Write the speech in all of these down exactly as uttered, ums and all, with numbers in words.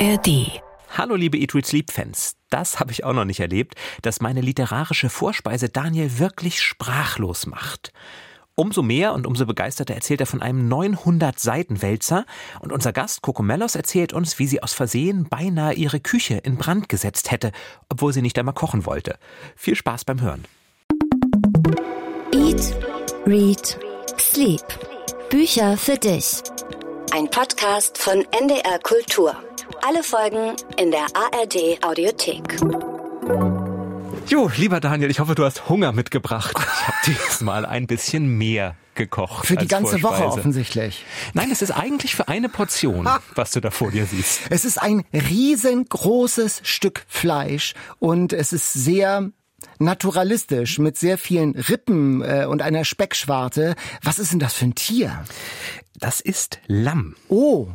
R D. Hallo liebe Eat, Read, Sleep-Fans. Das habe ich auch noch nicht erlebt, dass meine literarische Vorspeise Daniel wirklich sprachlos macht. Umso mehr und umso begeisterter erzählt er von einem neunhundert-Seiten-Wälzer. Und unser Gast Cocomellos erzählt uns, wie sie aus Versehen beinahe ihre Küche in Brand gesetzt hätte, obwohl sie nicht einmal kochen wollte. Viel Spaß beim Hören. Eat, Read, Sleep. Bücher für dich. Ein Podcast von N D R Kultur. Alle Folgen in der A R D Audiothek. Jo, lieber Daniel, ich hoffe, du hast Hunger mitgebracht. Ich habe diesmal ein bisschen mehr gekocht. Für die ganze Vorspeise. Woche offensichtlich. Nein, es ist eigentlich für eine Portion, was du da vor dir siehst. Es ist ein riesengroßes Stück Fleisch und es ist sehr naturalistisch mit sehr vielen Rippen äh, und einer Speckschwarte. Was ist denn das für ein Tier? Das ist Lamm. Oh.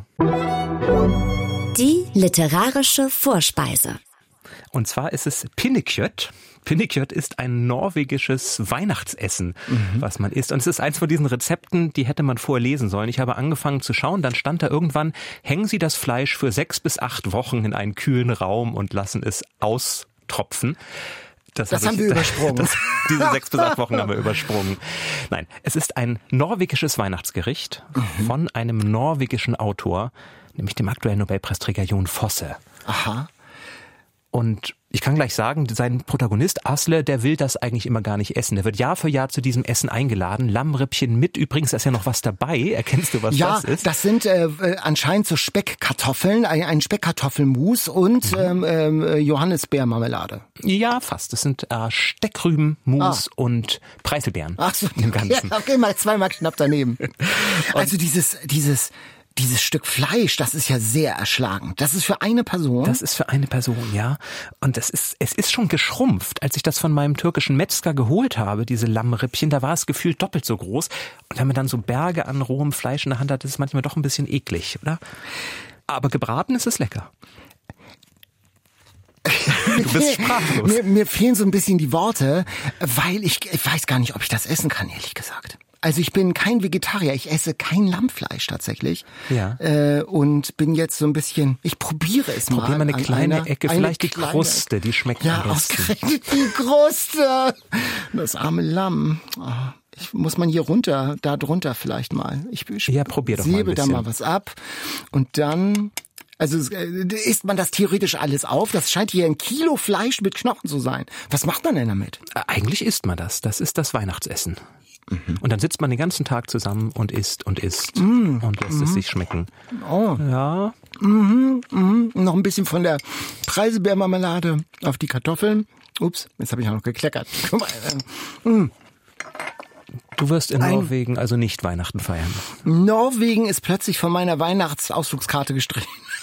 Die literarische Vorspeise. Und zwar ist es Pinnekjøtt. Pinnekjøtt ist ein norwegisches Weihnachtsessen, mhm. was man isst. Und es ist eins von diesen Rezepten, die hätte man vorher lesen sollen. Ich habe angefangen zu schauen, dann stand da irgendwann, hängen Sie das Fleisch für sechs bis acht Wochen in einen kühlen Raum und lassen es austropfen. Das, das hab haben ich, wir übersprungen. Das, diese sechs bis acht Wochen haben wir übersprungen. Nein, es ist ein norwegisches Weihnachtsgericht mhm. von einem norwegischen Autor, nämlich dem aktuellen Nobelpreisträger Jon Fosse. Aha. Und ich kann gleich sagen, sein Protagonist Asle, der will das eigentlich immer gar nicht essen. Der wird Jahr für Jahr zu diesem Essen eingeladen. Lammrippchen mit, übrigens, da ist ja noch was dabei. Erkennst du, was ja, das ist? Ja, das sind äh, anscheinend so Speckkartoffeln, ein, ein Speckkartoffelmus und mhm. ähm, äh, Johannisbeermarmelade. Ja, fast. Das sind äh, Steckrübenmus ah. und Preiselbeeren. Ach so, im Ganzen. Ja, okay, mal zweimal knapp daneben. Also dieses, dieses... Dieses Stück Fleisch, das ist ja sehr erschlagend. Das ist für eine Person? Das ist für eine Person, ja. Und das ist, es ist schon geschrumpft. Als ich das von meinem türkischen Metzger geholt habe, diese Lammrippchen, da war es gefühlt doppelt so groß. Und wenn man dann so Berge an rohem Fleisch in der Hand hat, ist es manchmal doch ein bisschen eklig, oder? Aber gebraten ist es lecker. Du bist sprachlos. Mir, mir fehlen so ein bisschen die Worte, weil ich, ich weiß gar nicht, ob ich das essen kann, ehrlich gesagt. Also ich bin kein Vegetarier, ich esse kein Lammfleisch tatsächlich. Ja. Äh, und bin jetzt so ein bisschen, ich probiere es Probier mal. mal eine kleine einer, Ecke, eine vielleicht die kleine, Kruste, die schmeckt ja, am besten. ausgerechnet die Kruste. Das arme Lamm. Oh, ich, muss man hier runter, da drunter vielleicht mal. Ich ja, probier doch mal ein säbe da mal was ab. Und dann... Also isst man das theoretisch alles auf? Das scheint hier ein Kilo Fleisch mit Knochen zu sein. Was macht man denn damit? Eigentlich isst man das. Das ist das Weihnachtsessen. Mhm. Und dann sitzt man den ganzen Tag zusammen und isst und isst mhm. und lässt mhm. es sich schmecken. Oh. Ja. Mhm. Mhm. Noch ein bisschen von der Preiselbeermarmelade auf die Kartoffeln. Ups, jetzt habe ich auch noch gekleckert. Guck mal. Mhm. Du wirst in Ein Norwegen also nicht Weihnachten feiern. Norwegen ist plötzlich von meiner Weihnachtsausflugskarte gestrichen.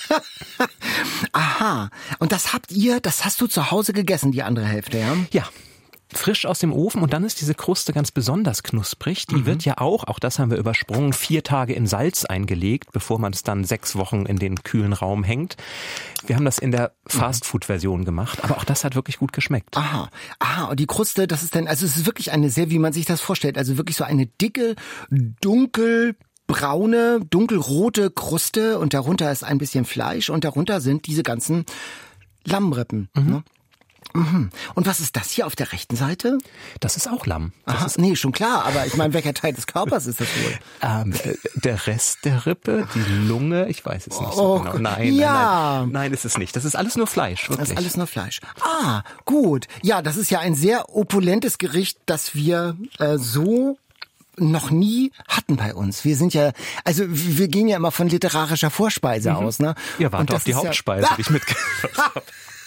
Aha. Und das habt ihr, das hast du zu Hause gegessen, die andere Hälfte, ja? Ja. Frisch aus dem Ofen und dann ist diese Kruste ganz besonders knusprig. Die mhm. wird ja auch, auch das haben wir übersprungen, vier Tage in Salz eingelegt, bevor man es dann sechs Wochen in den kühlen Raum hängt. Wir haben das in der Fastfood-Version gemacht, aber auch das hat wirklich gut geschmeckt. Aha, aha, und die Kruste, das ist dann, also es ist wirklich eine sehr, wie man sich das vorstellt, also wirklich so eine dicke, dunkelbraune, dunkelrote Kruste und darunter ist ein bisschen Fleisch und darunter sind diese ganzen Lammrippen, mhm. ne? Mhm. Und was ist das hier auf der rechten Seite? Das ist auch Lamm. Das Aha, ist nee, schon klar, aber ich meine, welcher Teil des Körpers ist das wohl? Ähm, der Rest der Rippe, die Lunge, ich weiß es nicht so oh, genau. Nein, ja. nein, nein, nein, ist es nicht. Das ist alles nur Fleisch, wirklich. Das ist alles nur Fleisch. Ah, gut. Ja, das ist ja ein sehr opulentes Gericht, das wir äh, so noch nie hatten bei uns. Wir sind ja, also wir gehen ja immer von literarischer Vorspeise mhm. aus, ne? Ja, warte auf die Hauptspeise, ja, die ich mitgebracht habe.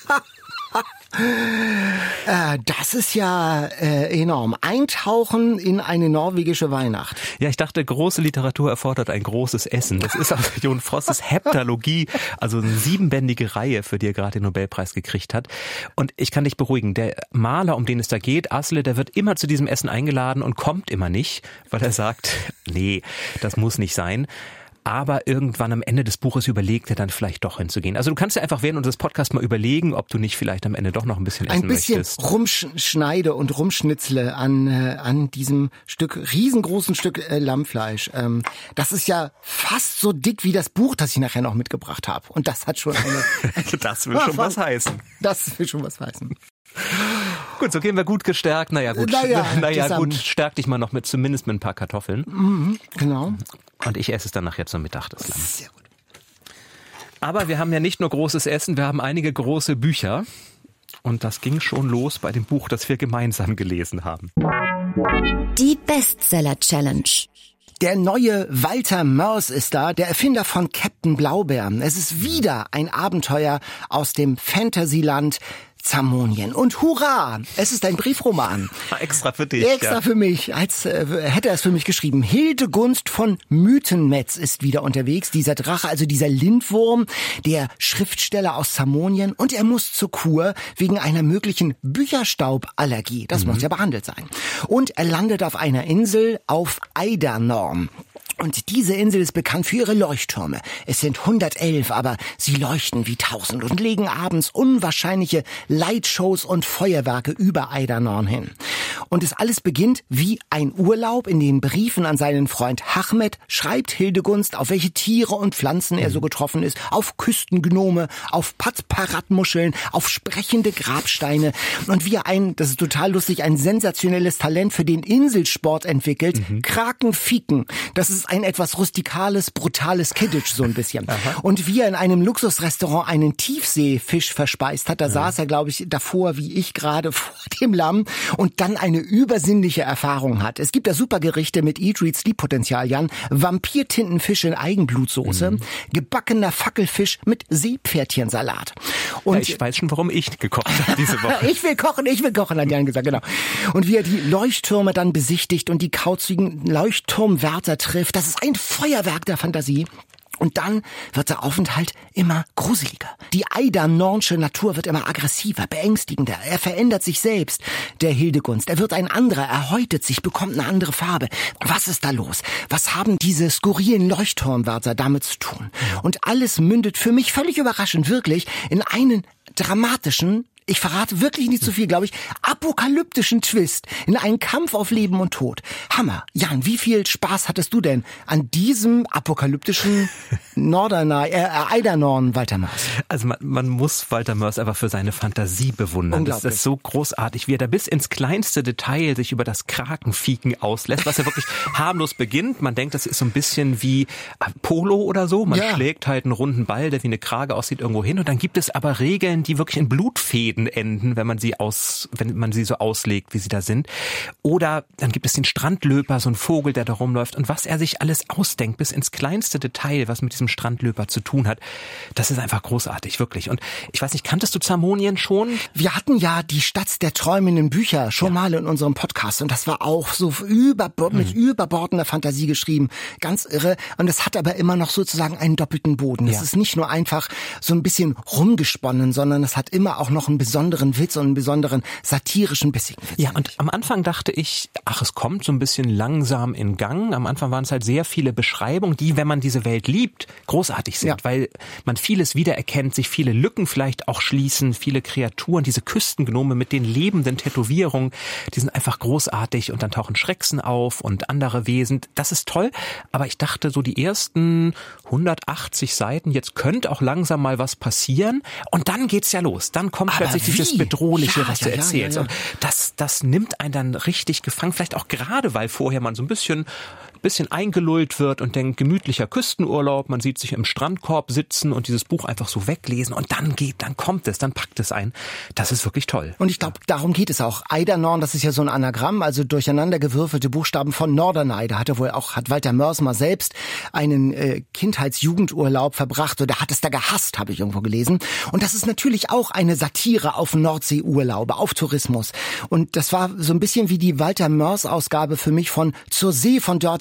Äh, das ist ja äh, enorm. Eintauchen in eine norwegische Weihnacht. Ja, ich dachte, große Literatur erfordert ein großes Essen. Das ist also Jon Fosses Heptalogie, also eine siebenbändige Reihe, für die er gerade den Nobelpreis gekriegt hat. Und ich kann dich beruhigen, der Maler, um den es da geht, Asle, der wird immer zu diesem Essen eingeladen und kommt immer nicht, weil er sagt, nee, das muss nicht sein. aber irgendwann am Ende des Buches überlegt er dann vielleicht doch hinzugehen. Also du kannst ja einfach während unseres Podcasts mal überlegen, ob du nicht vielleicht am Ende doch noch ein bisschen essen möchtest. Ein bisschen rumschneide und rumschnitzle an, äh, an diesem Stück, riesengroßen Stück äh, Lammfleisch. Ähm, das ist ja fast so dick wie das Buch, das ich nachher noch mitgebracht habe. Und das hat schon eine... das will schon was heißen. Das will schon was heißen. Gut, so gehen wir gut gestärkt. Naja, gut. Naja, naja gut, stärk dich mal noch mit, zumindest mit ein paar Kartoffeln. Mhm, genau. Und ich esse es dann nachher zum Mittag, das Lamm. Sehr gut. Aber wir haben ja nicht nur großes Essen, wir haben einige große Bücher. Und das ging schon los bei dem Buch, das wir gemeinsam gelesen haben. Die Bestseller-Challenge. Der neue Walter Mörs ist da, der Erfinder von Captain Blaubeer. Es ist wieder ein Abenteuer aus dem Fantasyland Zamonien. Und hurra, es ist ein Briefroman. Extra für dich. Extra ja. für mich, als äh, hätte er es für mich geschrieben. Hildegunst von Mythenmetz ist wieder unterwegs. Dieser Drache, also dieser Lindwurm, der Schriftsteller aus Zamonien. Und er muss zur Kur wegen einer möglichen Bücherstauballergie. Das mhm. muss ja behandelt sein. Und er landet auf einer Insel auf Eidanorn. Und diese Insel ist bekannt für ihre Leuchttürme. Es sind hundertelf, aber sie leuchten wie tausend und legen abends unwahrscheinliche Lightshows und Feuerwerke über Eidanorn hin. Und es alles beginnt wie ein Urlaub. In den Briefen an seinen Freund Hachmet schreibt Hildegunst, auf welche Tiere und Pflanzen er so getroffen ist, auf Küstengnome, auf Patparatmuscheln, auf sprechende Grabsteine und wie er ein, das ist total lustig, ein sensationelles Talent für den Inselsport entwickelt, mhm. Krakenfiken. Das ist ein etwas rustikales, brutales Kidditch so ein bisschen. Aha. Und wie er in einem Luxusrestaurant einen Tiefseefisch verspeist hat, da ja. saß er, glaube ich, davor, wie ich gerade vor dem Lamm und dann eine übersinnliche Erfahrung hat. Es gibt da super Gerichte mit Eat, Read, Sleep-Potenzial, Jan. Vampirtintenfisch in Eigenblutsoße, mhm. gebackener Fackelfisch mit Seepferdchensalat. Und ja, ich weiß schon, warum ich gekocht habe diese Woche. ich will kochen, ich will kochen, hat Jan gesagt, genau. Und wie er die Leuchttürme dann besichtigt und die kauzigen Leuchtturmwärter trifft, das ist ein Feuerwerk der Fantasie. Und dann wird der Aufenthalt immer gruseliger. Die Eidanornsche Natur wird immer aggressiver, beängstigender. Er verändert sich selbst, der Hildegunst. Er wird ein anderer, er häutet sich, bekommt eine andere Farbe. Was ist da los? Was haben diese skurrilen Leuchtturmwärter damit zu tun? Und alles mündet für mich völlig überraschend, wirklich, in einen dramatischen, ich verrate wirklich nicht zu viel, glaube ich, apokalyptischen Twist in einen Kampf auf Leben und Tod. Hammer. Jan, wie viel Spaß hattest du denn an diesem apokalyptischen Norderney, äh, Eidanorn Walter Mörs? Also man, man muss Walter Mörs einfach für seine Fantasie bewundern. Das ist so großartig, wie er da bis ins kleinste Detail sich über das Krakenfieken auslässt, was ja wirklich harmlos beginnt. Man denkt, das ist so ein bisschen wie Polo oder so. Man ja. schlägt halt einen runden Ball, der wie eine Krage aussieht, irgendwo hin. Und dann gibt es aber Regeln, die wirklich in Blutfäden enden, wenn man sie aus, wenn man sie so auslegt, wie sie da sind. Oder dann gibt es den Strandlöper, so ein Vogel, der da rumläuft. Und was er sich alles ausdenkt, bis ins kleinste Detail, was mit diesem Strandlöper zu tun hat, das ist einfach großartig, wirklich. Und ich weiß nicht, kanntest du Zamonien schon? Wir hatten ja die Stadt der träumenden Bücher schon ja. mal in unserem Podcast. Und das war auch so über, mit mhm. überbordender Fantasie geschrieben. Ganz irre. Und es hat aber immer noch sozusagen einen doppelten Boden. Es ja. ist nicht nur einfach so ein bisschen rumgesponnen, sondern es hat immer auch noch einen besonderen Witz und einen besonderen satirischen, bissigen Witz. Ja, und am Anfang dachte ich, ach, es kommt so ein bisschen langsam in Gang. Am Anfang waren es halt sehr viele Beschreibungen, die, wenn man diese Welt liebt, großartig sind, ja. weil man vieles wiedererkennt, sich viele Lücken vielleicht auch schließen, viele Kreaturen, diese Küstengnome mit den lebenden Tätowierungen, die sind einfach großartig und dann tauchen Schrecksen auf und andere Wesen. Das ist toll, aber ich dachte so die ersten hundertachtzig Seiten, jetzt könnte auch langsam mal was passieren und dann geht's ja los. Dann kommt aber plötzlich wie? dieses Bedrohliche, ja, was du ja, erzählst. Ja, ja, ja. Und das, das nimmt einen dann richtig gefangen, vielleicht auch gerade, weil vorher man so ein bisschen bisschen eingelullt wird und denkt, gemütlicher Küstenurlaub, man sieht sich im Strandkorb sitzen und dieses Buch einfach so weglesen und dann geht, dann kommt es, dann packt es ein. Das ist wirklich toll. Und ich glaube, darum geht es auch. Eidanorn, das ist ja so ein Anagramm, also durcheinander gewürfelte Buchstaben von Norderney. Da hat er wohl auch, hat Walter Mörs mal selbst einen äh, Kindheitsjugendurlaub verbracht oder hat es da gehasst, habe ich irgendwo gelesen. Und das ist natürlich auch eine Satire auf Nordseeurlaube, auf Tourismus. Und das war so ein bisschen wie die Walter Mörs Ausgabe für mich von Zur See von Dörte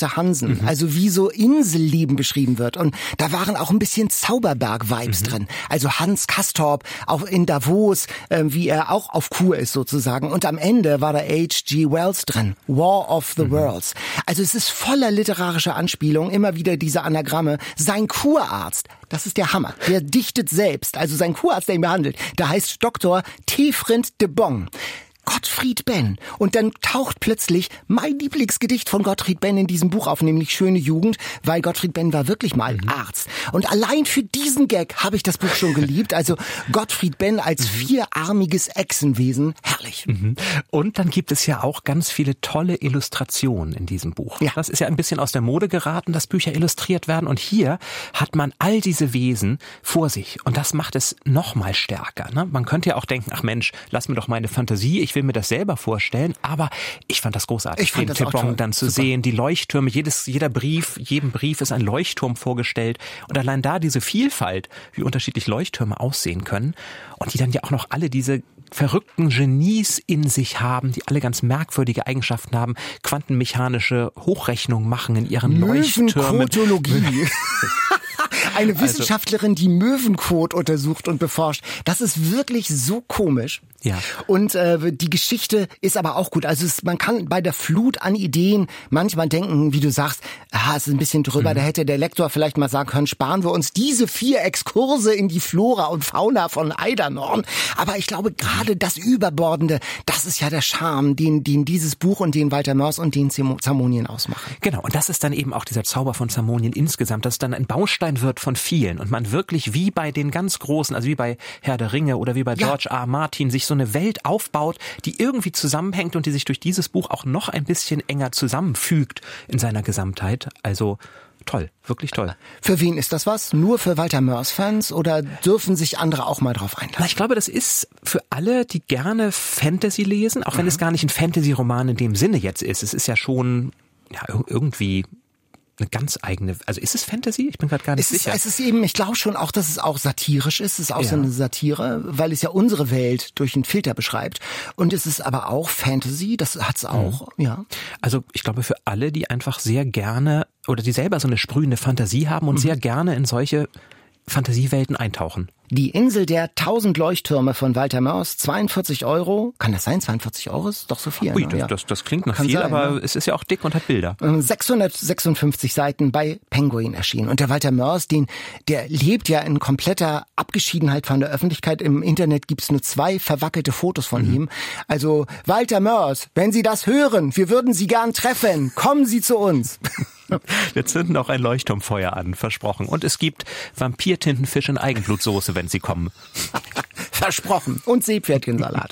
literarische Hansen, mhm. also wie so Inselleben beschrieben wird. Und da waren auch ein bisschen Zauberberg-Vibes mhm. drin. Also Hans Castorp, auch in Davos, äh, wie er auch auf Kur ist sozusagen. Und am Ende war da H G Wells drin, War of the mhm. Worlds. Also es ist voller literarischer Anspielungen, immer wieder diese Anagramme. Sein Kurarzt, das ist der Hammer, der dichtet selbst. Also sein Kurarzt, der ihn behandelt, der heißt Doktor Tefrind de Bong. Gottfried Benn. Und dann taucht plötzlich mein Lieblingsgedicht von Gottfried Benn in diesem Buch auf, nämlich Schöne Jugend, weil Gottfried Benn war wirklich mal mhm. Arzt. Und allein für diesen Gag habe ich das Buch schon geliebt. Also Gottfried Benn als mhm. vierarmiges Echsenwesen, herrlich. Mhm. Und dann gibt es ja auch ganz viele tolle Illustrationen in diesem Buch. Ja. Das ist ja ein bisschen aus der Mode geraten, dass Bücher illustriert werden. Und hier hat man all diese Wesen vor sich. Und das macht es noch mal stärker. Ne? Man könnte ja auch denken, ach Mensch, lass mir doch meine Fantasie, ich will mir das selber vorstellen, aber ich fand das großartig, ich fand den das Tebong dann zu Super. sehen, die Leuchttürme, jedes, jeder Brief, jedem Brief ist ein Leuchtturm vorgestellt und allein da diese Vielfalt, wie unterschiedlich Leuchttürme aussehen können und die dann ja auch noch alle diese verrückten Genies in sich haben, die alle ganz merkwürdige Eigenschaften haben, quantenmechanische Hochrechnungen machen in ihren Leuchttürmen. Möwenkotologie. Eine Wissenschaftlerin, die Möwenkot untersucht und beforscht. Das ist wirklich so komisch. Ja. Und äh, die Geschichte ist aber auch gut. Also es, man kann bei der Flut an Ideen manchmal denken, wie du sagst, ah, es ist ein bisschen drüber, mhm. da hätte der Lektor vielleicht mal sagen können, sparen wir uns diese vier Exkurse in die Flora und Fauna von Eidernorn. Aber ich glaube, gerade das Überbordende, das ist ja der Charme, den, den dieses Buch und den Walter Mörs und den Zamonien ausmachen. Genau, und das ist dann eben auch dieser Zauber von Zamonien insgesamt, dass es dann ein Baustein wird von vielen und man wirklich wie bei den ganz Großen, also wie bei Herr der Ringe oder wie bei George ja. R. R. Martin, sich so eine Welt aufbaut, die irgendwie zusammenhängt und die sich durch dieses Buch auch noch ein bisschen enger zusammenfügt in seiner Gesamtheit. Also toll, wirklich toll. Für wen ist das was? Nur für Walter Mörs-Fans oder dürfen sich andere auch mal drauf einlassen? Na, ich glaube, das ist für alle, die gerne Fantasy lesen, auch wenn mhm. es gar nicht ein Fantasy-Roman in dem Sinne jetzt ist. Es ist ja schon ja, irgendwie eine ganz eigene, also ist es Fantasy? Ich bin gerade gar nicht es ist, sicher. Es ist eben, ich glaube schon auch, dass es auch satirisch ist. Es ist auch ja. so eine Satire, weil es ja unsere Welt durch einen Filter beschreibt. Und es ist aber auch Fantasy, das hat's auch, mhm. ja. Also ich glaube für alle, die einfach sehr gerne oder die selber so eine sprühende Fantasie haben und mhm. sehr gerne in solche Fantasiewelten eintauchen. Die Insel der tausend Leuchttürme von Walter Mörs, zweiundvierzig Euro. Kann das sein? zweiundvierzig Euro ist doch so viel. Ui, ne? das, ja. das, das klingt nach Kann viel, sein, aber ne? es ist ja auch dick und hat Bilder. sechshundertsechsundfünfzig Seiten bei Penguin erschienen. Und der Walter Mörs, den, der lebt ja in kompletter Abgeschiedenheit von der Öffentlichkeit. Im Internet gibt's nur zwei verwackelte Fotos von mhm. ihm. Also Walter Mörs, wenn Sie das hören, wir würden Sie gern treffen. Kommen Sie zu uns. Wir zünden auch ein Leuchtturmfeuer an, versprochen. Und es gibt Vampirtintenfisch in Eigenblutsoße, wenn Sie kommen. Versprochen. Und Seepferdchensalat.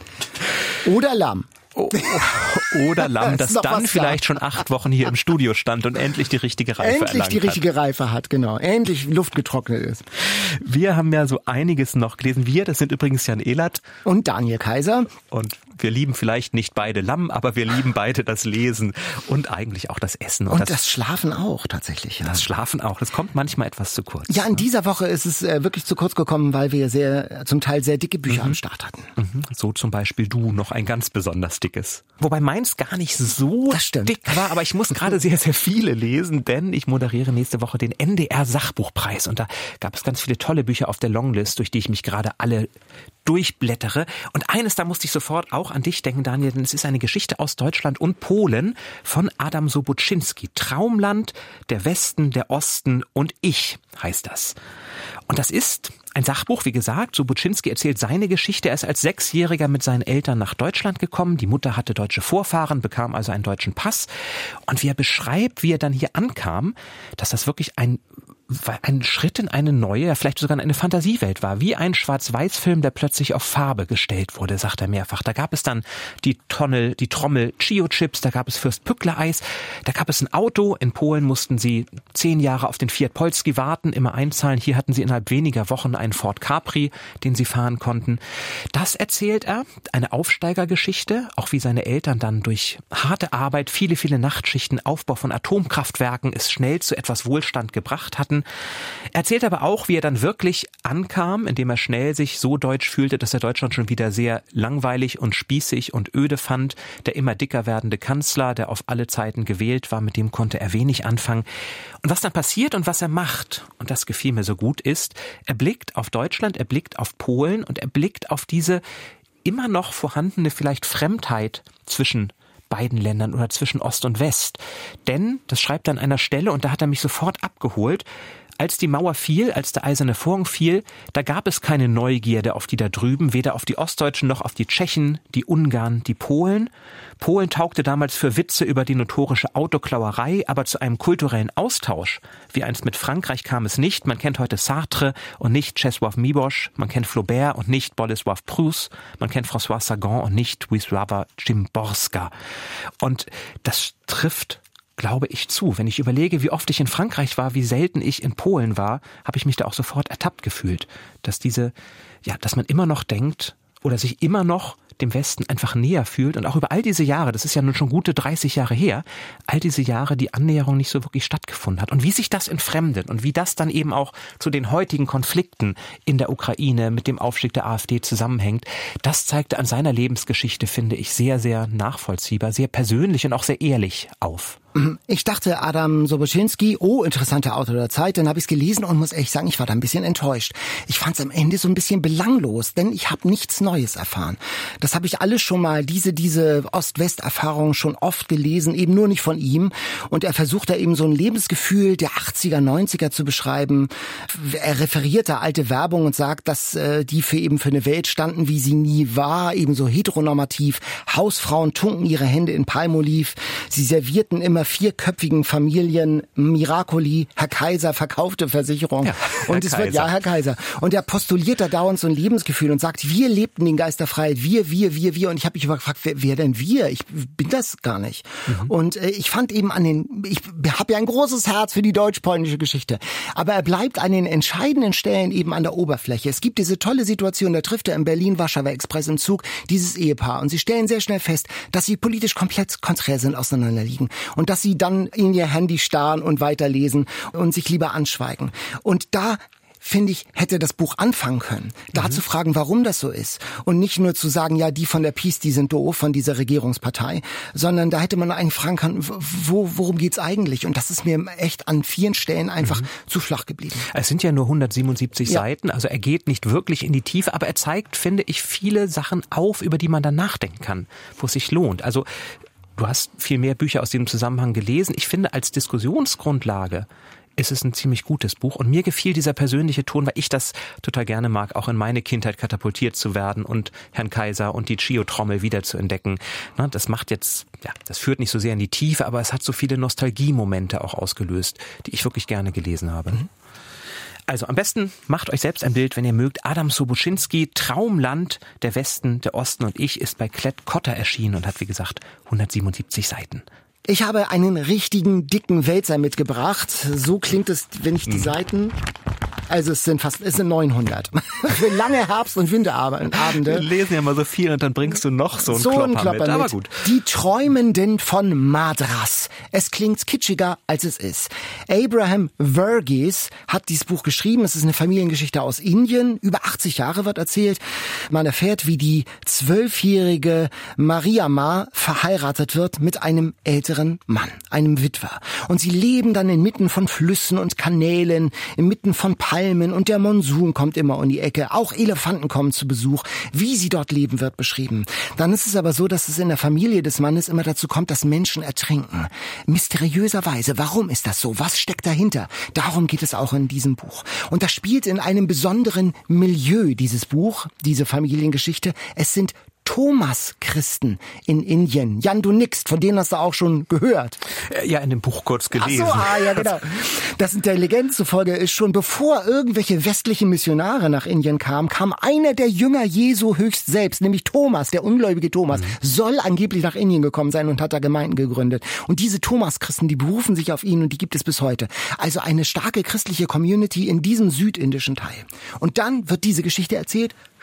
Oder Lamm. Oh, oder Lamm, das dann vielleicht da. schon acht Wochen hier im Studio stand und endlich die richtige Reife Endlich erlangt die richtige hat. Reife hat, genau. Endlich Luft getrocknet ist. Wir haben ja so einiges noch gelesen. Wir, das sind übrigens Jan Ehlert. Und Daniel Kaiser. Und wir lieben vielleicht nicht beide Lamm, aber wir lieben beide das Lesen und eigentlich auch das Essen. Und, und das, das Schlafen auch tatsächlich. Ja. Das Schlafen auch. Das kommt manchmal etwas zu kurz. Ja, in dieser Woche ist es äh, wirklich zu kurz gekommen, weil wir sehr, zum Teil sehr dicke Bücher mhm. am Start hatten. Mhm. So zum Beispiel du, noch ein ganz besonders dickes. Wobei meins gar nicht so dick war, aber ich muss gerade sehr, sehr viele lesen, denn ich moderiere nächste Woche den N D R Sachbuchpreis und da gab es ganz viele tolle Bücher auf der Longlist, durch die ich mich gerade alle durchblättere. Und eines, da musste ich sofort auch an dich denken, Daniel, denn es ist eine Geschichte aus Deutschland und Polen von Adam Sobuczynski. Traumland, der Westen, der Osten und ich heißt das. Und das ist ein Sachbuch, wie gesagt. Sobuczynski erzählt seine Geschichte. Er ist als Sechsjähriger mit seinen Eltern nach Deutschland gekommen. Die Mutter hatte deutsche Vorfahren, bekam also einen deutschen Pass. Und wie er beschreibt, wie er dann hier ankam, dass das wirklich ein ein Schritt in eine neue, vielleicht sogar in eine Fantasiewelt war, wie ein Schwarz-Weiß-Film, der plötzlich auf Farbe gestellt wurde, sagt er mehrfach. Da gab es dann die Tonne, die Trommel Chio-Chips, da gab es Fürst-Pückler-Eis, da gab es ein Auto. In Polen mussten sie zehn Jahre auf den Fiat Polski warten, immer einzahlen. Hier hatten sie innerhalb weniger Wochen einen Ford Capri, den sie fahren konnten. Das erzählt er, eine Aufsteigergeschichte, auch wie seine Eltern dann durch harte Arbeit, viele, viele Nachtschichten, Aufbau von Atomkraftwerken es schnell zu etwas Wohlstand gebracht hatten. Zeiten. Er erzählt aber auch, wie er dann wirklich ankam, indem er schnell sich so deutsch fühlte, dass er Deutschland schon wieder sehr langweilig und spießig und öde fand. Der immer dicker werdende Kanzler, der auf alle Zeiten gewählt war, mit dem konnte er wenig anfangen. Und was dann passiert und was er macht, und das gefiel mir so gut, ist, er blickt auf Deutschland, er blickt auf Polen und er blickt auf diese immer noch vorhandene vielleicht Fremdheit zwischen beiden Ländern oder zwischen Ost und West. Denn, das schreibt er an einer Stelle, und da hat er mich sofort abgeholt, als die Mauer fiel, als der eiserne Vorhang fiel, da gab es keine Neugierde auf die da drüben, weder auf die Ostdeutschen noch auf die Tschechen, die Ungarn, die Polen. Polen taugte damals für Witze über die notorische Autoklauerei, aber zu einem kulturellen Austausch, wie einst mit Frankreich, kam es nicht. Man kennt heute Sartre und nicht Czesław Miłosz, man kennt Flaubert und nicht Bolesław Prus, man kennt François Sagan und nicht Wisława Szymborska. Und das trifft, glaube ich, zu. Wenn ich überlege, wie oft ich in Frankreich war, wie selten ich in Polen war, habe ich mich da auch sofort ertappt gefühlt, dass diese, ja, dass man immer noch denkt oder sich immer noch dem Westen einfach näher fühlt und auch über all diese Jahre, das ist ja nun schon gute dreißig Jahre her, all diese Jahre die Annäherung nicht so wirklich stattgefunden hat. Und wie sich das entfremdet und wie das dann eben auch zu den heutigen Konflikten in der Ukraine mit dem Aufstieg der AfD zusammenhängt, das zeigte an seiner Lebensgeschichte, finde ich, sehr, sehr nachvollziehbar, sehr persönlich und auch sehr ehrlich auf. Ich dachte, Adam Sobocinski, oh, interessanter Autor der Zeit, dann habe ich es gelesen und muss ehrlich sagen, ich war da ein bisschen enttäuscht. Ich fand es am Ende so ein bisschen belanglos, denn ich habe nichts Neues erfahren. Das habe ich alles schon mal, diese diese Ost-West-Erfahrung schon oft gelesen, eben nur nicht von ihm. Und er versucht da eben so ein Lebensgefühl der achtziger, neunziger zu beschreiben. Er referiert da alte Werbung und sagt, dass äh, die für eben für eine Welt standen, wie sie nie war, eben so heteronormativ. Hausfrauen tunken ihre Hände in Palmoliv. Sie servierten immer vierköpfigen Familien Miracoli, Herr Kaiser verkaufte Versicherung. Ja, und es wird, ja, Herr Kaiser. Und er postuliert da dauernd so ein Lebensgefühl und sagt, wir lebten den Geist der Freiheit, wir, wir, wir, wir. Und ich habe mich gefragt, wer, wer denn wir? Ich bin das gar nicht. Mhm. Und äh, ich fand eben an den, ich habe ja ein großes Herz für die deutsch-polnische Geschichte, aber er bleibt an den entscheidenden Stellen eben an der Oberfläche. Es gibt diese tolle Situation, da trifft er im Berlin-Warschauer Express im Zug dieses Ehepaar und sie stellen sehr schnell fest, dass sie politisch komplett konträr sind, auseinanderliegen. Und dass sie dann in ihr Handy starren und weiterlesen und sich lieber anschweigen. Und da, finde ich, hätte das Buch anfangen können, da mhm. zu fragen, warum das so ist. Und nicht nur zu sagen, ja, die von der PiS, die sind doof, von dieser Regierungspartei, sondern da hätte man eigentlich fragen können, wo, worum geht's eigentlich? Und das ist mir echt an vielen Stellen einfach mhm. zu flach geblieben. Es sind ja nur hundertsiebenundsiebzig ja. Seiten, also er geht nicht wirklich in die Tiefe, aber er zeigt, finde ich, viele Sachen auf, über die man dann nachdenken kann, wo es sich lohnt. Also du hast viel mehr Bücher aus diesem Zusammenhang gelesen. Ich finde, als Diskussionsgrundlage ist es ein ziemlich gutes Buch. Und mir gefiel dieser persönliche Ton, weil ich das total gerne mag, auch in meine Kindheit katapultiert zu werden und Herrn Kaiser und die Trio-Trommel wieder zu entdecken. Das macht jetzt, ja, das führt nicht so sehr in die Tiefe, aber es hat so viele Nostalgiemomente auch ausgelöst, die ich wirklich gerne gelesen habe. Mhm. Also am besten macht euch selbst ein Bild, wenn ihr mögt. Adam Sobocinski, Traumland, der Westen, der Osten und ich, ist bei Klett-Cotta erschienen und hat, wie gesagt, hundertsiebenundsiebzig Seiten. Ich habe einen richtigen dicken Wälzer mitgebracht. So klingt es, wenn ich die Seiten... Also es sind fast, es sind neunhundert. Für lange Herbst- und Winterabende. Wir lesen ja mal so viel und dann bringst du noch so einen so Klopper, einen Klopper mit. mit. Aber gut. Die Träumenden von Madras. Es klingt kitschiger, als es ist. Abraham Verghese hat dieses Buch geschrieben. Es ist eine Familiengeschichte aus Indien. Über achtzig Jahre wird erzählt. Man erfährt, wie die zwölfjährige Mariamma verheiratet wird mit einem älteren Mann, einem Witwer. Und sie leben dann inmitten von Flüssen und Kanälen, inmitten von Palmen, und der Monsun kommt immer um die Ecke. Auch Elefanten kommen zu Besuch. Wie sie dort leben, wird beschrieben. Dann ist es aber so, dass es in der Familie des Mannes immer dazu kommt, dass Menschen ertrinken. Mysteriöserweise. Warum ist das so? Was steckt dahinter? Darum geht es auch in diesem Buch. Und das spielt in einem besonderen Milieu, dieses Buch, diese Familiengeschichte. Es sind Thomas-Christen in Indien. Jan, du nickst, von denen hast du auch schon gehört. Ja, in dem Buch kurz gelesen. Ach so, ah, ja, genau. Das in der Legende zufolge ist schon, bevor irgendwelche westlichen Missionare nach Indien kamen, kam einer der Jünger Jesu höchst selbst, nämlich Thomas, der ungläubige Thomas, mhm. soll angeblich nach Indien gekommen sein und hat da Gemeinden gegründet. Und diese Thomas-Christen, die berufen sich auf ihn und die gibt es bis heute. Also eine starke christliche Community in diesem südindischen Teil. Und dann wird diese Geschichte erzählt,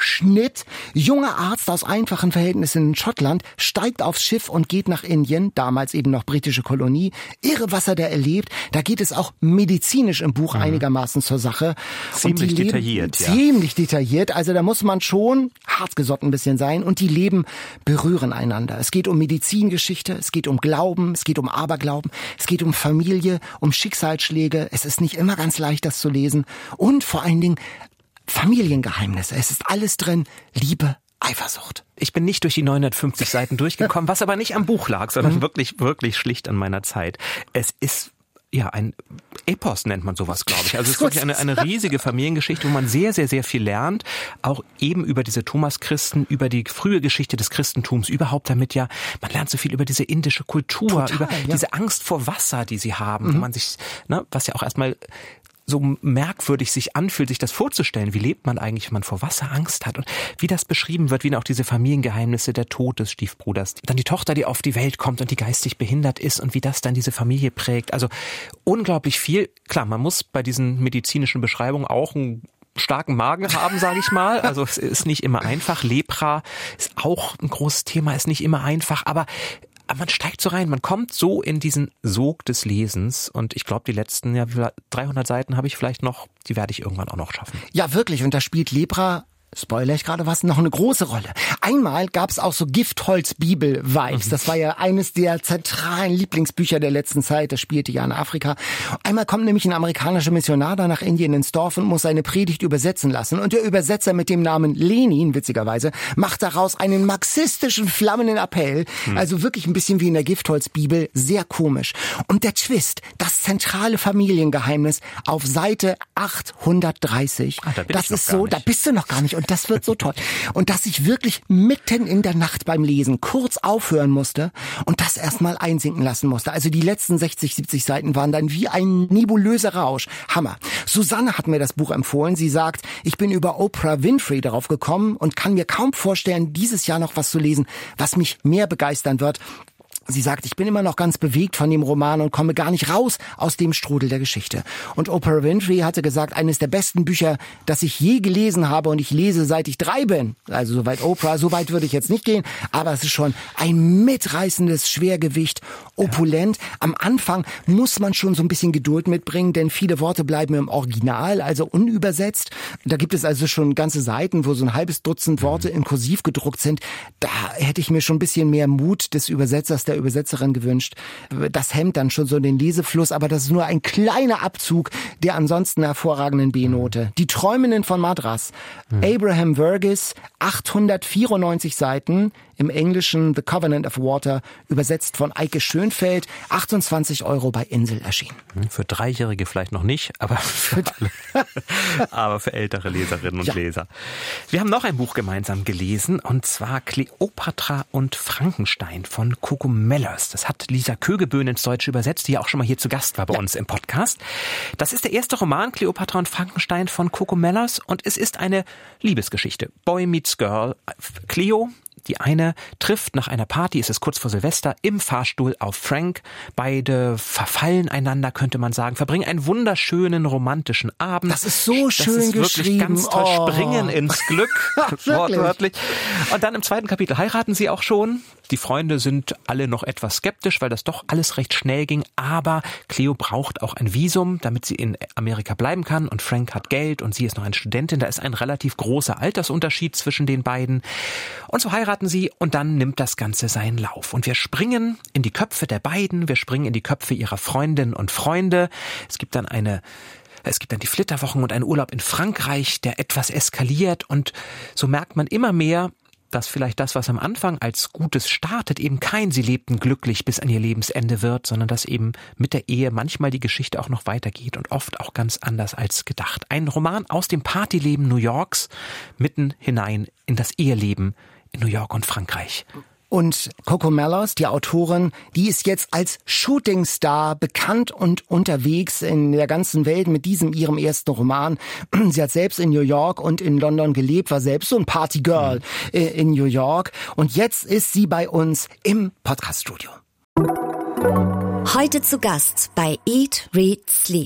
Schnitt. Junger Arzt aus einfachen Verhältnissen in Schottland steigt aufs Schiff und geht nach Indien, damals eben noch britische Kolonie. Irre, was er da erlebt. Da geht es auch medizinisch im Buch mhm. einigermaßen zur Sache. Ziemlich und die detailliert, leben, ja. Ziemlich detailliert. Also da muss man schon hartgesotten ein bisschen sein. Und die Leben berühren einander. Es geht um Medizingeschichte, es geht um Glauben, es geht um Aberglauben, es geht um Familie, um Schicksalsschläge. Es ist nicht immer ganz leicht, das zu lesen. Und vor allen Dingen Familiengeheimnisse. Es ist alles drin. Liebe, Eifersucht. Ich bin nicht durch die neunhundertfünfzig Seiten durchgekommen, was aber nicht am Buch lag, sondern mhm. wirklich, wirklich schlicht an meiner Zeit. Es ist ja ein Epos, nennt man sowas, glaube ich. Also es ist wirklich eine, eine riesige Familiengeschichte, wo man sehr, sehr, sehr viel lernt. Auch eben über diese Thomaschristen, über die frühe Geschichte des Christentums, überhaupt damit ja, man lernt so viel über diese indische Kultur, Total, über ja. diese Angst vor Wasser, die sie haben, mhm. wo man sich, ne, was ja auch erstmal so merkwürdig sich anfühlt, sich das vorzustellen. Wie lebt man eigentlich, wenn man vor Wasser Angst hat? Und wie das beschrieben wird, wie auch diese Familiengeheimnisse, der Tod des Stiefbruders. Dann die Tochter, die auf die Welt kommt und die geistig behindert ist und wie das dann diese Familie prägt. Also unglaublich viel. Klar, man muss bei diesen medizinischen Beschreibungen auch einen starken Magen haben, sage ich mal. Also es ist nicht immer einfach. Lepra ist auch ein großes Thema, ist nicht immer einfach. Aber Aber man steigt so rein, man kommt so in diesen Sog des Lesens und ich glaube, die letzten ja, dreihundert Seiten habe ich vielleicht noch, die werde ich irgendwann auch noch schaffen. Ja, wirklich. Und da spielt Lepra, spoiler ich gerade was, noch eine große Rolle. Einmal gab es auch so Giftholz-Bibel-Vibes. Das war ja eines der zentralen Lieblingsbücher der letzten Zeit. Das spielte ja in Afrika. Einmal kommt nämlich ein amerikanischer Missionar da nach Indien ins Dorf und muss seine Predigt übersetzen lassen. Und der Übersetzer mit dem Namen Lenin, witzigerweise, macht daraus einen marxistischen, flammenden Appell. Hm. Also wirklich ein bisschen wie in der Giftholz-Bibel. Sehr komisch. Und der Twist, das zentrale Familiengeheimnis auf Seite achthundertdreißig. Ah, da bin das ich noch ist gar so, nicht. da bist du noch gar nicht. Und das wird so toll. Und dass ich wirklich mitten in der Nacht beim Lesen kurz aufhören musste und das erstmal einsinken lassen musste. Also die letzten sechzig, siebzig Seiten waren dann wie ein nebulöser Rausch. Hammer. Susanne hat mir das Buch empfohlen. Sie sagt, ich bin über Oprah Winfrey darauf gekommen und kann mir kaum vorstellen, dieses Jahr noch was zu lesen, was mich mehr begeistern wird. Sie sagt, ich bin immer noch ganz bewegt von dem Roman und komme gar nicht raus aus dem Strudel der Geschichte. Und Oprah Winfrey hatte gesagt, eines der besten Bücher, das ich je gelesen habe und ich lese, seit ich drei bin. Also soweit Oprah, so weit würde ich jetzt nicht gehen, aber es ist schon ein mitreißendes Schwergewicht, opulent. Ja. Am Anfang muss man schon so ein bisschen Geduld mitbringen, denn viele Worte bleiben im Original, also unübersetzt. Da gibt es also schon ganze Seiten, wo so ein halbes Dutzend Worte in Kursiv gedruckt sind. Da hätte ich mir schon ein bisschen mehr Mut des Übersetzers, der Übersetzerin gewünscht. Das hemmt dann schon so den Lesefluss, aber das ist nur ein kleiner Abzug der ansonsten hervorragenden B-Note. Die Träumenden von Madras. Mhm. Abraham Verghese, achthundertvierundneunzig Seiten, im Englischen The Covenant of Water, übersetzt von Eike Schönfeld, achtundzwanzig Euro bei Insel erschienen. Für Dreijährige vielleicht noch nicht, aber für alle. Aber für ältere Leserinnen und ja. Leser. Wir haben noch ein Buch gemeinsam gelesen, und zwar Kleopatra und Frankenstein von Coco Mellers. Das hat Lisa Kögeböhn ins Deutsche übersetzt, die ja auch schon mal hier zu Gast war bei ja. uns im Podcast. Das ist der erste Roman, Kleopatra und Frankenstein von Coco Mellers, und es ist eine Liebesgeschichte. Boy meets Girl. Cleo, die eine, trifft nach einer Party, es ist kurz vor Silvester, im Fahrstuhl auf Frank. Beide verfallen einander, könnte man sagen, verbringen einen wunderschönen romantischen Abend. Das ist so das schön ist geschrieben. Wirklich ganz toll. Oh. Springen ins Glück, wortwörtlich. Und dann im zweiten Kapitel heiraten sie auch schon. Die Freunde sind alle noch etwas skeptisch, weil das doch alles recht schnell ging. Aber Cleo braucht auch ein Visum, damit sie in Amerika bleiben kann. Und Frank hat Geld und sie ist noch eine Studentin. Da ist ein relativ großer Altersunterschied zwischen den beiden. Und so heiraten sie, und dann nimmt das Ganze seinen Lauf. Und wir springen in die Köpfe der beiden. Wir springen in die Köpfe ihrer Freundinnen und Freunde. Es gibt dann eine Es gibt dann die Flitterwochen und einen Urlaub in Frankreich, der etwas eskaliert. Und so merkt man immer mehr, dass vielleicht das, was am Anfang als Gutes startet, eben kein sie lebten glücklich bis an ihr Lebensende wird, sondern dass eben mit der Ehe manchmal die Geschichte auch noch weitergeht und oft auch ganz anders als gedacht. Ein Roman aus dem Partyleben New Yorks mitten hinein in das Eheleben in New York und Frankreich. Und Coco Mellers, die Autorin, die ist jetzt als Shootingstar bekannt und unterwegs in der ganzen Welt mit diesem ihrem ersten Roman. Sie hat selbst in New York und in London gelebt, war selbst so ein Partygirl mhm. in New York. Und jetzt ist sie bei uns im Podcaststudio. Heute zu Gast bei Eat, Read, Sleep.